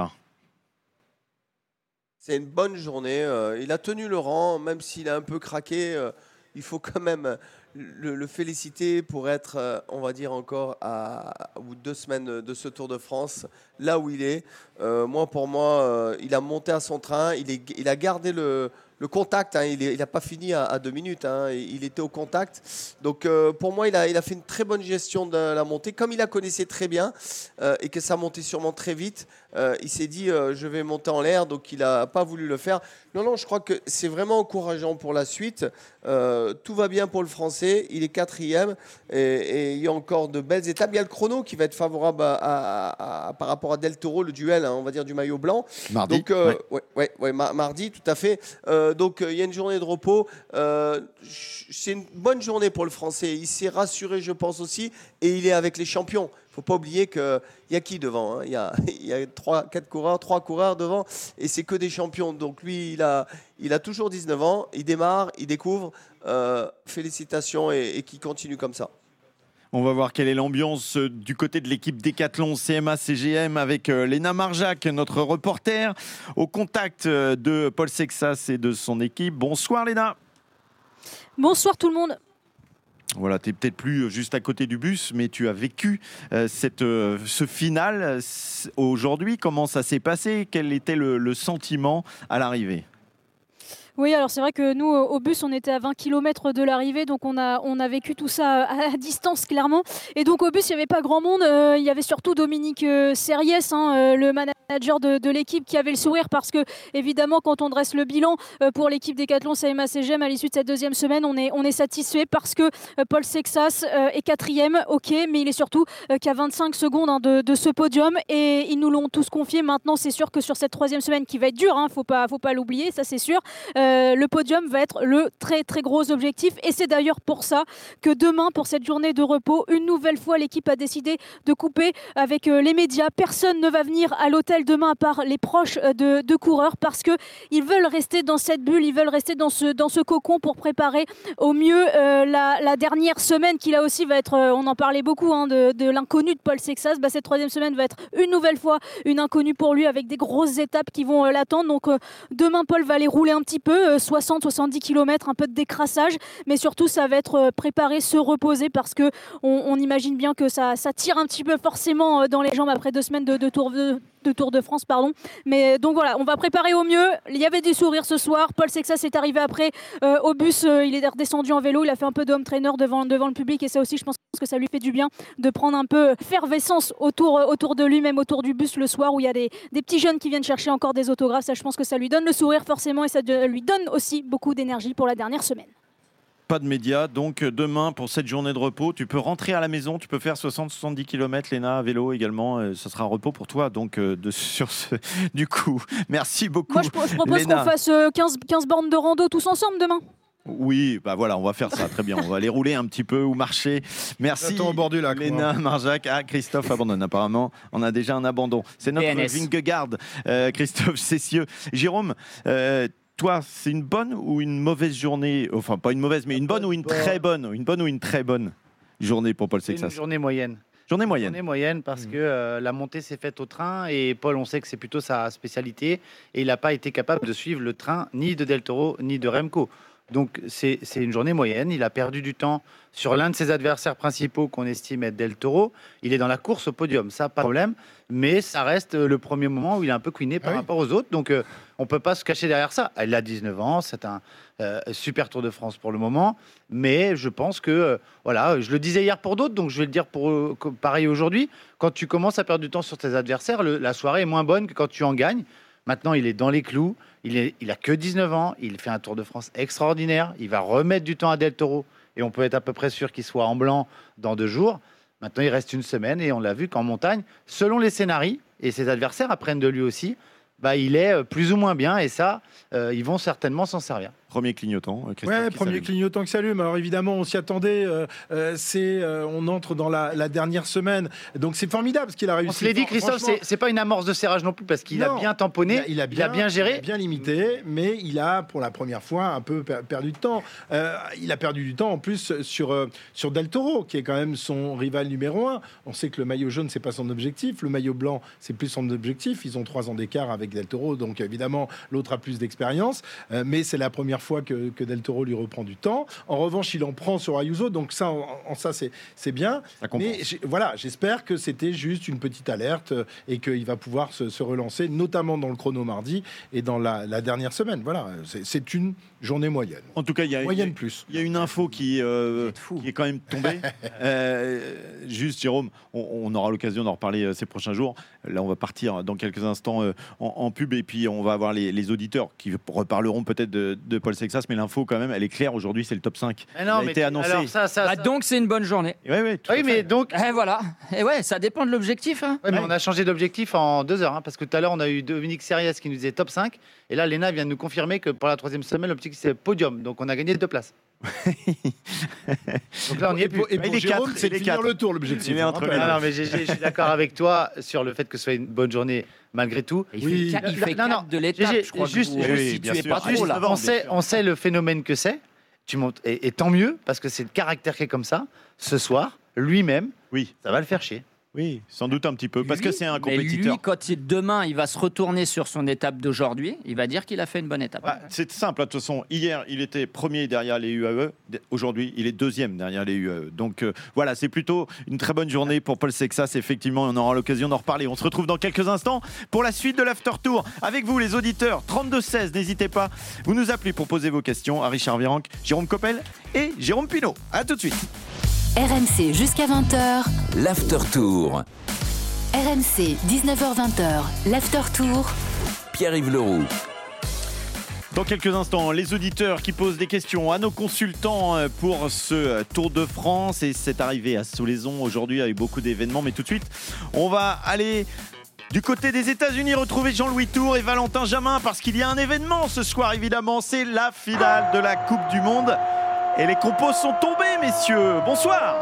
C'est une bonne journée. Euh, il a tenu le rang, même s'il a un peu craqué. Euh, il faut quand même le, le féliciter pour être, euh, on va dire, encore à, à deux semaines de ce Tour de France, là où il est. Euh, moi, pour moi, euh, il a monté à son train. Il, est, il a gardé le, le contact, hein, il n'a pas fini à, à deux minutes, hein, il était au contact. Donc euh, pour moi, il a, il a fait une très bonne gestion de la montée. Comme il la connaissait très bien euh, et que ça montait sûrement très vite, euh, il s'est dit euh, je vais monter en l'air, donc il n'a pas voulu le faire. Non, non, je crois que c'est vraiment encourageant pour la suite. Euh, tout va bien pour le Français, il est quatrième et, et il y a encore de belles étapes. Il y a le chrono qui va être favorable à, à, à, par rapport à Del Toro, le duel, hein, on va dire, du maillot blanc. Mardi. Donc, euh, ouais. Ouais, ouais, ouais, mardi, tout à fait. Euh, donc, il euh, y a une journée de repos. Euh, c'est une bonne journée pour le Français. Il s'est rassuré, je pense aussi, et il est avec les champions. Il ne faut pas oublier qu'il y a qui devant, hein. Il y a, il y a trois, quatre coureurs, trois coureurs devant, et c'est que des champions. Donc, lui, il a, il a toujours dix-neuf ans. Il démarre, il découvre. Euh, félicitations et, et qu'il continue comme ça. On va voir quelle est l'ambiance du côté de l'équipe Décathlon C M A C G M avec Léna Marjac, notre reporter, au contact de Paul Sexas et de son équipe. Bonsoir Léna. Bonsoir tout le monde. Voilà, tu n'es peut-être plus juste à côté du bus, mais tu as vécu euh, cette, euh, ce final aujourd'hui. Comment ça s'est passé? Quel était le, le sentiment à l'arrivée? Oui, alors c'est vrai que nous, au bus, on était à vingt kilomètres de l'arrivée, donc on a, on a vécu tout ça à distance, clairement. Et donc au bus, il n'y avait pas grand monde. Euh, il y avait surtout Dominique euh, Serriès, hein, euh, le manager de, de l'équipe, qui avait le sourire parce que, évidemment, quand on dresse le bilan euh, pour l'équipe Décathlon C M A C G M à l'issue de cette deuxième semaine, on est, on est satisfait parce que euh, Paul Sexas euh, est quatrième, ok, mais il est surtout euh, qu'à vingt-cinq secondes hein, de, de ce podium et ils nous l'ont tous confié. Maintenant, c'est sûr que sur cette troisième semaine qui va être dure, il hein, ne faut pas, faut pas l'oublier, ça c'est sûr. Euh, Euh, le podium va être le très très gros objectif et c'est d'ailleurs pour ça que demain, pour cette journée de repos, une nouvelle fois l'équipe a décidé de couper avec euh, les médias. Personne ne va venir à l'hôtel demain à part les proches euh, de, de coureurs parce qu'ils veulent rester dans cette bulle, ils veulent rester dans ce, dans ce cocon pour préparer au mieux euh, la, la dernière semaine qui là aussi va être, euh, on en parlait beaucoup hein, de, de l'inconnu de Paul Sexas. Bah, cette troisième semaine va être une nouvelle fois une inconnue pour lui avec des grosses étapes qui vont euh, l'attendre. Donc euh, demain Paul va aller rouler un petit peu, euh, soixante à soixante-dix kilomètres, un peu de décrassage, mais surtout ça va être préparé, se reposer parce que on, on imagine bien que ça, ça tire un petit peu forcément dans les jambes après deux semaines de, de, tour, de, de Tour de France, pardon. Mais donc voilà, on va préparer au mieux. Il y avait des sourires ce soir. Paul Sexas est arrivé après euh, au bus, euh, il est redescendu en vélo, il a fait un peu de home trainer devant, devant le public et ça aussi, je pense que ça lui fait du bien de prendre un peu effervescence autour, autour de lui, même autour du bus le soir où il y a des, des petits jeunes qui viennent chercher encore des autographes. Ça, je pense que ça lui donne le sourire forcément et ça lui donne aussi beaucoup d'énergie pour la dernière semaine. Pas de médias, donc demain pour cette journée de repos, tu peux rentrer à la maison, tu peux faire soixante à soixante-dix kilomètres, Léna, à vélo également, euh, ça sera un repos pour toi, donc euh, de, sur ce, du coup, merci beaucoup. Moi je, je propose Léna. qu'on fasse euh, quinze, quinze bornes de rando tous ensemble demain. Oui, bah voilà, on va faire ça, très bien. On va aller rouler un petit peu ou marcher. Merci, au bord du lac, Léna Marjac. Ah, Christophe abandonne apparemment. On a déjà un abandon. C'est notre Vingegaard, euh, Christophe Cessieux. Jérôme, euh, toi, c'est une bonne ou une mauvaise journée? Enfin, pas une mauvaise, mais une bonne ou une très bonne? Une bonne ou une très bonne journée pour Paul Sexas? Une journée moyenne. Journée moyenne. Journée moyenne parce mmh. que euh, la montée s'est faite au train et Paul, on sait que c'est plutôt sa spécialité et il n'a pas été capable de suivre le train ni de Del Toro ni de Remco. Donc c'est, c'est une journée moyenne. Il a perdu du temps sur l'un de ses adversaires principaux qu'on estime être Del Toro. Il est dans la course au podium, ça pas de problème. Mais ça reste le premier moment où il est un peu couiné par ah oui. rapport aux autres. Donc euh, on ne peut pas se cacher derrière ça. Il a dix-neuf ans, c'est un euh, super Tour de France pour le moment. Mais je pense que, euh, voilà, je le disais hier pour d'autres, donc je vais le dire pour euh, pareil aujourd'hui. Quand tu commences à perdre du temps sur tes adversaires, le, la soirée est moins bonne que quand tu en gagnes. Maintenant, il est dans les clous. Il, est, il a que dix-neuf ans. Il fait un Tour de France extraordinaire. Il va remettre du temps à Del Toro. Et on peut être à peu près sûr qu'il soit en blanc dans deux jours. Maintenant, il reste une semaine. Et on l'a vu qu'en montagne, selon les scénarios, et ses adversaires apprennent de lui aussi, bah, il est plus ou moins bien. Et ça, euh, ils vont certainement s'en servir. Premier clignotant. Oui, premier s'allume. clignotant qui s'allume. Alors évidemment, on s'y attendait. Euh, euh, c'est, euh, on entre dans la, la dernière semaine. Donc c'est formidable ce qu'il a réussi. On se l'est dit, Christophe, c'est, c'est pas une amorce de serrage non plus parce qu'il non, a bien tamponné, il a, il a, bien, il a bien géré. Il a bien limité, mais il a pour la première fois un peu per- perdu de temps. Euh, il a perdu du temps en plus sur, euh, sur Del Toro, qui est quand même son rival numéro un. On sait que le maillot jaune, c'est pas son objectif. Le maillot blanc, c'est plus son objectif. Ils ont trois ans d'écart avec Del Toro, donc évidemment, l'autre a plus d'expérience. Euh, mais c'est la première première fois que, que Del Toro lui reprend du temps. En revanche, il en prend sur Ayuso, donc ça, en, en ça, c'est, c'est bien. Mais voilà, j'espère que c'était juste une petite alerte et qu'il va pouvoir se, se relancer, notamment dans le chrono mardi et dans la, la dernière semaine. Voilà, c'est, c'est une journée moyenne. En tout cas, il y a, moyenne y a, plus. Il y a une info qui, euh, qui est quand même tombée. euh, juste, Jérôme, on, on aura l'occasion d'en reparler ces prochains jours. Là, on va partir dans quelques instants euh, en, en pub et puis on va avoir les, les auditeurs qui reparleront peut-être de, de Paul Sexas, mais l'info quand même, elle est claire. Aujourd'hui, c'est le top cinq. Mais non, il a mais été annoncé. Alors ça, ça, bah, ça... Donc, c'est une bonne journée. Ouais, ouais, oui, mais donc. Et voilà. Et ouais, ça dépend de l'objectif. Hein. Ouais, mais ouais. On a changé d'objectif en deux heures, hein, parce que tout à l'heure, on a eu Dominique Seriès qui nous disait top cinq. Et là, Léna vient de nous confirmer que pour la troisième semaine, l'objectif, c'est podium. Donc, on a gagné deux places. Donc là, on y est plus. Et pour, et pour Jérôme, c'est de finir le tour, l'objectif. Entre non, non, mais je suis d'accord avec toi sur le fait que ce soit une bonne journée malgré tout. Il oui. fait, il fait non, non, de l'étape, je crois. Juste, que vous, juste, si tu es pas trop là. On sait, on sait le phénomène que c'est. Tu montes, et, et tant mieux, parce que c'est le caractère qui est comme ça. Ce soir, lui-même, oui. ça va le faire chier. Oui, sans doute un petit peu, parce lui, que c'est un compétiteur. Mais lui, quand il, demain, il va se retourner sur son étape d'aujourd'hui, il va dire qu'il a fait une bonne étape. Ouais, c'est simple, de toute façon. Hier, il était premier derrière les U A E. Aujourd'hui, il est deuxième derrière les U A E. Donc euh, voilà, c'est plutôt une très bonne journée pour Paul Sexas. Effectivement, on aura l'occasion d'en reparler. On se retrouve dans quelques instants pour la suite de l'After Tour. Avec vous, les auditeurs, trente-deux seize, n'hésitez pas. Vous nous appelez pour poser vos questions à Richard Virenque, Jérôme Coppel et Jérôme Pinault. A tout de suite. R M C jusqu'à vingt heures. L'After Tour. R M C, dix-neuf heures vingt, l'After Tour. Pierre-Yves Leroux. Dans quelques instants, les auditeurs qui posent des questions à nos consultants pour ce Tour de France. Et c'est arrivé à Solaizon aujourd'hui avec beaucoup d'événements. Mais tout de suite, on va aller du côté des États-Unis retrouver Jean-Louis Tour et Valentin Jamin parce qu'il y a un événement ce soir, évidemment. C'est la finale de la Coupe du Monde. Et les compos sont tombés, messieurs. Bonsoir.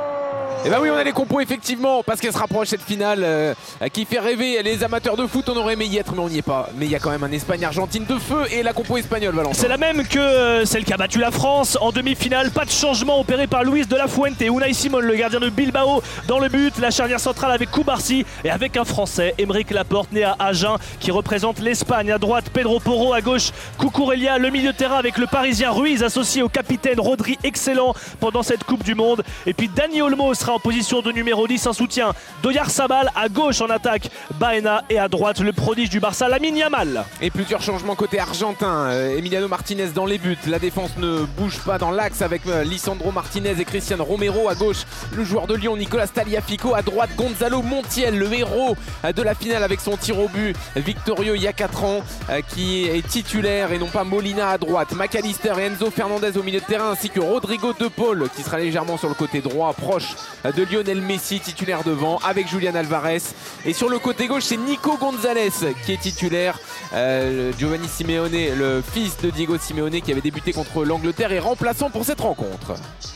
Eh ben oui, on a les compos effectivement, parce qu'elle se rapproche cette finale euh, qui fait rêver les amateurs de foot. On aurait aimé y être, mais on n'y est pas. Mais il y a quand même un Espagne-Argentine de feu et la compo espagnole, Valentin. C'est la même que euh, celle qui a battu la France en demi-finale. Pas de changement opéré par Luis de la Fuente et Unai Simon, le gardien de Bilbao, dans le but. La charnière centrale avec Koubarsi et avec un Français, Aymeric Laporte, né à Agen, qui représente l'Espagne. À droite, Pedro Porro. À gauche, Cucurella. Le milieu de terrain avec le Parisien Ruiz, associé au capitaine Rodri, excellent pendant cette Coupe du Monde. Et puis Dani Olmo sera en position de numéro dix, un soutien d'Oyarzabal. À gauche en attaque, Baena, et à droite le prodige du Barça, Lamine Yamal. Et plusieurs changements côté argentin. euh, Emiliano Martinez dans les buts, la défense ne bouge pas dans l'axe avec euh, Lisandro Martinez et Cristian Romero. À gauche, le joueur de Lyon Nicolas Tagliafico. À droite, Gonzalo Montiel, le héros euh, de la finale avec son tir au but victorieux il y a quatre ans, euh, qui est titulaire et non pas Molina à droite. McAllister et Enzo Fernandez au milieu de terrain, ainsi que Rodrigo De Paul qui sera légèrement sur le côté droit, proche euh, de Lionel Messi, titulaire devant avec Julian Alvarez. Et sur le côté gauche, c'est Nico Gonzalez qui est titulaire. euh, Giovanni Simeone, le fils de Diego Simeone, qui avait débuté contre l'Angleterre, est remplaçant pour cette rencontre.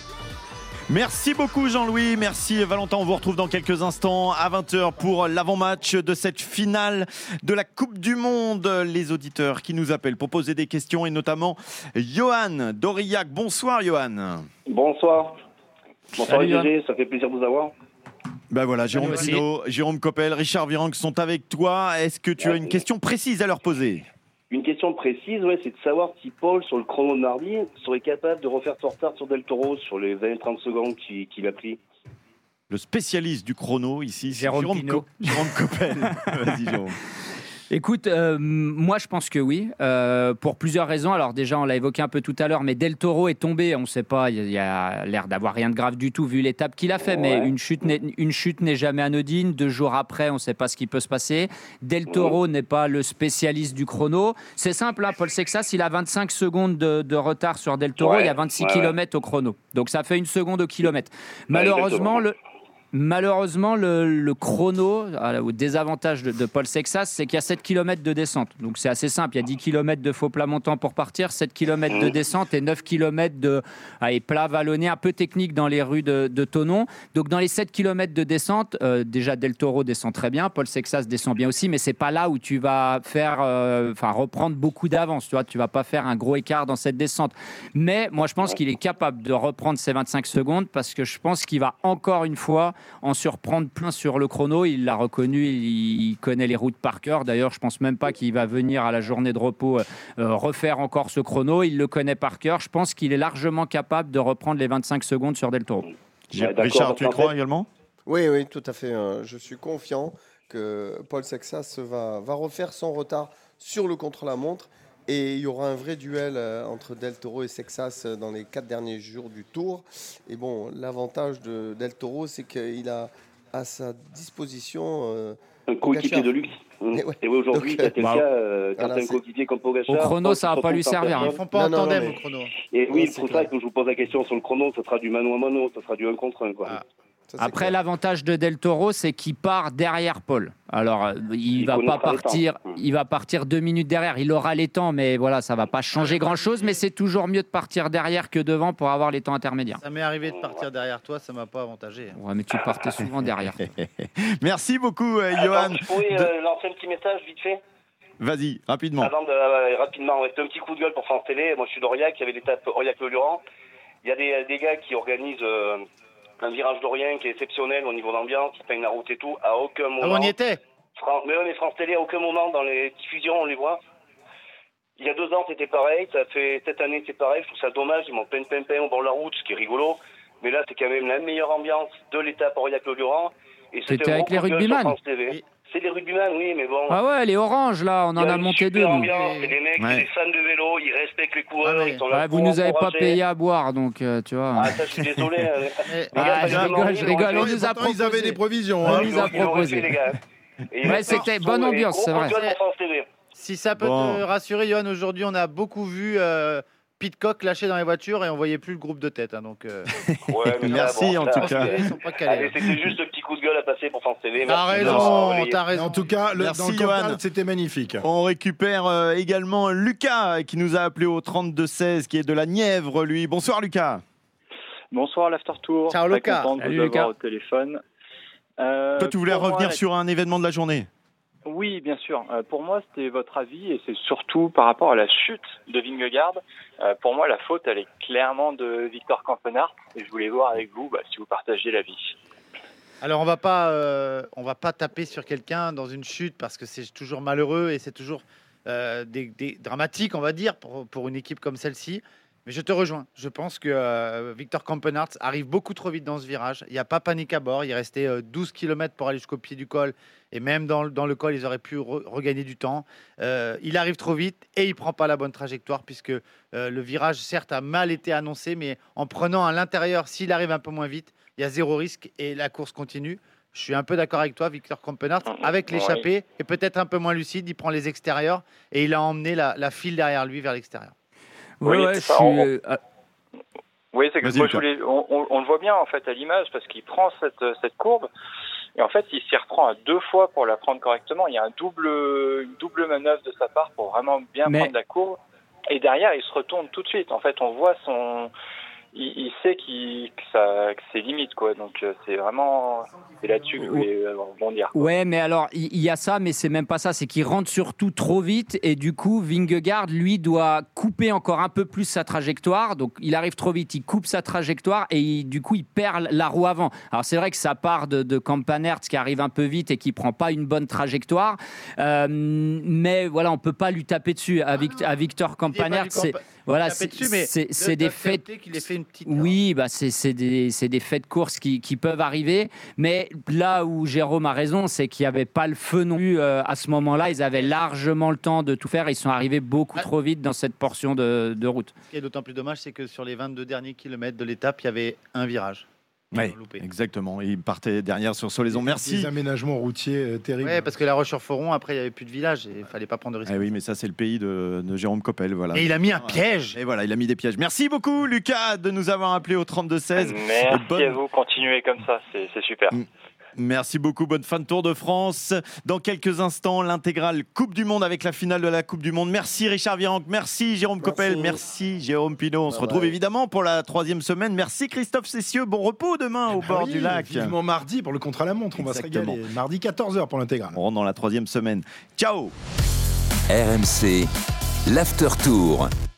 Merci beaucoup Jean-Louis, merci Valentin, on vous retrouve dans quelques instants à vingt heures pour l'avant-match de cette finale de la Coupe du Monde. Les auditeurs qui nous appellent pour poser des questions et notamment Johan d'Aurillac. Bonsoir Johan. Bonsoir. Bonsoir G G, ça fait plaisir de vous avoir. Ben voilà, Jérôme Pinault, Jérôme Coppel, Richard Virenque sont avec toi. Est-ce que tu as une question précise à leur poser ? Une question précise, ouais, c'est de savoir si Paul, sur le chrono de mardi, serait capable de refaire son retard sur Del Toro sur les vingt à trente secondes qu'il, qu'il a pris. Le spécialiste du chrono ici, c'est Jérôme, Jérôme, Co- Jérôme Coppel. Vas-y Jérôme. Écoute, euh, moi je pense que oui, euh, pour plusieurs raisons. Alors déjà, on l'a évoqué un peu tout à l'heure, mais Del Toro est tombé, on ne sait pas, il y a l'air d'avoir rien de grave du tout vu l'étape qu'il a fait, ouais. mais une chute, n'est, une chute n'est jamais anodine. Deux jours après, on ne sait pas ce qui peut se passer. Del Toro ouais. n'est pas le spécialiste du chrono. C'est simple, hein, Paul Sexas, il a vingt-cinq secondes de, de retard sur Del Toro, ouais. il y a vingt-six ouais, kilomètres ouais. au chrono. Donc ça fait une seconde au kilomètre. Malheureusement, ouais, le... Malheureusement, le, le chrono, au désavantage de, de Paul Sexas, c'est qu'il y a sept kilomètres de descente. Donc c'est assez simple, il y a dix kilomètres de faux plat montant pour partir, sept kilomètres de descente et neuf kilomètres de allez, plat vallonné, un peu technique dans les rues de, de Thonon. Donc dans les sept kilomètres de descente, euh, déjà Del Toro descend très bien, Paul Sexas descend bien aussi, mais c'est pas là où tu vas faire, euh, enfin reprendre beaucoup d'avance. Tu vois, tu vas pas faire un gros écart dans cette descente. Mais moi je pense qu'il est capable de reprendre ses vingt-cinq secondes parce que je pense qu'il va encore une fois en surprendre plein sur le chrono. Il l'a reconnu, il, il connaît les routes par cœur. D'ailleurs, je pense même pas qu'il va venir à la journée de repos euh, refaire encore ce chrono. Il le connaît par cœur. Je pense qu'il est largement capable de reprendre les vingt-cinq secondes sur Del Toro. Ouais, Richard, tu y crois également ? Oui, oui, tout à fait. Je suis confiant que Paul Sexas va, va refaire son retard sur le contre-la-montre. Et il y aura un vrai duel euh, entre Del Toro et Sexas dans les quatre derniers jours du Tour. Et bon, l'avantage de Del Toro, c'est qu'il a à sa disposition euh, un coéquipier de luxe. Mmh. Et, ouais. et oui, aujourd'hui, quand tu as euh, voilà, un coéquipier comme Pogacar, au chrono, ça va pas lui servir. Ils font pas en tandem au chrono. Et oui, c'est pour ça que je vous pose la question sur le chrono, ça sera du mano à mano, ça sera du un contre un, quoi. Ah. Ça, Après, clair. L'avantage de Del Toro, c'est qu'il part derrière Paul. Alors, il, il va pas partir, il va partir deux minutes derrière. Il aura les temps, mais voilà, ça va pas changer grand-chose. Mais c'est toujours mieux de partir derrière que devant pour avoir les temps intermédiaires. Ça m'est arrivé de partir derrière toi, ça m'a pas avantagé. Ouais, mais tu partais souvent derrière. Merci beaucoup, euh, Johan. Je pourrais euh, de... lancer un petit message vite fait. Vas-y, rapidement. Avant de, euh, rapidement, ouais, un petit coup de gueule pour France Télé. Moi, je suis d'Aurillac, il y avait l'étape Aurillac-le-Luran. Il y a des, des gars qui organisent. Euh, un virage d'Orient qui est exceptionnel au niveau d'ambiance, qui peigne la route et tout. À aucun moment. Ah, on y était. Fran... Mais, mais France Télé, à aucun moment dans les diffusions, on les voit. Il y a deux ans, c'était pareil. Ça fait cette année, c'est pareil. Je trouve ça dommage. Ils m'ont peine, peine, peine au bord de la route, ce qui est rigolo. Mais là, c'est quand même la meilleure ambiance de l'étape Aurillac-le-Luran. C'était avec les rugbyman. C'est les rugbyman, oui, mais bon. Ah ouais, les oranges, là, on en a, a monté deux. Ambiance, c'est des mecs, ouais. C'est des fans de vélo, ils respectent les coureurs. Ah, ils sont là ouais, vous nous avez pas payé à boire, donc euh, tu vois. Ah, ça, je suis désolé. ah, je rigole, je rigole. On nous a proposé. Ils avaient des provisions. On nous a proposé. Ouais, c'était bonne ambiance, c'est vrai. Si ça peut te rassurer, Johan, aujourd'hui, on a beaucoup vu. Pitcock lâché dans les voitures et on voyait plus le groupe de tête. Hein, donc, euh... ouais, mais merci bon, en tout cas. Ils sont pas calés. Allez, c'était juste un petit coup de gueule à passer pour France Télé. T'as raison, t'as raison. En tout cas, le, merci, dans le Johan. C'était magnifique. On récupère euh, également Lucas qui nous a appelé au trente-deux seize, qui est de la Nièvre, lui. Bonsoir Lucas. Bonsoir l'After Tour. Ciao Lucas. Content de vous avoir au téléphone. Euh, Toi, tu voulais revenir moi, sur un événement de la journée? Oui, bien sûr. Euh, pour moi, c'était votre avis et c'est surtout par rapport à la chute de Vingegaard. Euh, pour moi, la faute, elle est clairement de Victor Campenaerts et je voulais voir avec vous bah, si vous partagez l'avis. Alors, on va pas, euh, on va pas taper sur quelqu'un dans une chute parce que c'est toujours malheureux et c'est toujours euh, des, des dramatique, on va dire, pour, pour une équipe comme celle-ci. Mais je te rejoins. Je pense que euh, Victor Campenaerts arrive beaucoup trop vite dans ce virage. Il n'y a pas panique à bord. Il restait euh, douze kilomètres pour aller jusqu'au pied du col. Et même dans, dans le col, ils auraient pu re- regagner du temps. Euh, il arrive trop vite et il ne prend pas la bonne trajectoire puisque euh, le virage, certes, a mal été annoncé. Mais en prenant à l'intérieur, s'il arrive un peu moins vite, il y a zéro risque et la course continue. Je suis un peu d'accord avec toi, Victor Campenaerts. Avec l'échappée oui. et peut-être un peu moins lucide, il prend les extérieurs et il a emmené la, la file derrière lui vers l'extérieur. Oui, ouais, ouais, je suis... on... oui, c'est que moi, je voulais... on, on, on le voit bien en fait à l'image parce qu'il prend cette, cette courbe et en fait il s'y reprend à deux fois pour la prendre correctement. Il y a un double, une double manœuvre de sa part pour vraiment bien Mais... prendre la courbe et derrière il se retourne tout de suite. En fait, on voit son, il, il sait qu'il, que, ça, que c'est limite quoi. Donc euh, c'est vraiment, c'est là-dessus que je voulais rebondir. Ouais, mais alors il y, y a ça, mais c'est même pas ça. C'est qu'il rentre surtout trop vite et du coup Vingegaard lui doit couper encore un peu plus sa trajectoire. Donc il arrive trop vite, il coupe sa trajectoire et il, du coup il perd la roue avant. Alors c'est vrai que ça part de, de Campenaerts qui arrive un peu vite et qui prend pas une bonne trajectoire. Euh, mais voilà, on peut pas lui taper dessus à, Vic, à Victor Campenaerts. C'est voilà, c'est, dessus, mais c'est, de, c'est des faits. Qu'il ait fait une petite oui, bah c'est, c'est des c'est des faits de course qui, qui peuvent arriver. Mais là où Jérôme a raison, c'est qu'il n'y avait pas le feu non plus euh, à ce moment-là. Ils avaient largement le temps de tout faire. Ils sont arrivés beaucoup trop vite dans cette portion de, de route. Ce qui est d'autant plus dommage, c'est que sur les vingt-deux derniers kilomètres de l'étape, il y avait un virage. Oui, exactement. Il partait derrière sur Solaison. Merci. Des aménagements routiers euh, terribles. Oui, parce que la Roche-sur-Foron, après, il n'y avait plus de village et il ne fallait pas prendre de risque. Eh oui, mais ça, c'est le pays de, de Jérôme Coppel. Voilà. Et il a mis un piège. Et voilà, il a mis des pièges. Merci beaucoup, Lucas, de nous avoir appelé au trente-deux seize. Merci bonne... à vous. Continuez comme ça. C'est, c'est super. Mm. Merci beaucoup, bonne fin de Tour de France. Dans quelques instants, l'intégrale Coupe du Monde avec la finale de la Coupe du Monde. Merci Richard Virenque, merci Jérôme merci. Coppel, merci Jérôme Pinault. On bye se retrouve bye. évidemment pour la troisième semaine. Merci Christophe Cessieux, bon repos demain au bord oui, du lac. Vivement mardi pour le contre-la-montre, on Exactement. va se régaler. Mardi quatorze heures pour l'intégrale. On rentre dans la troisième semaine. Ciao. R M C, l'After Tour.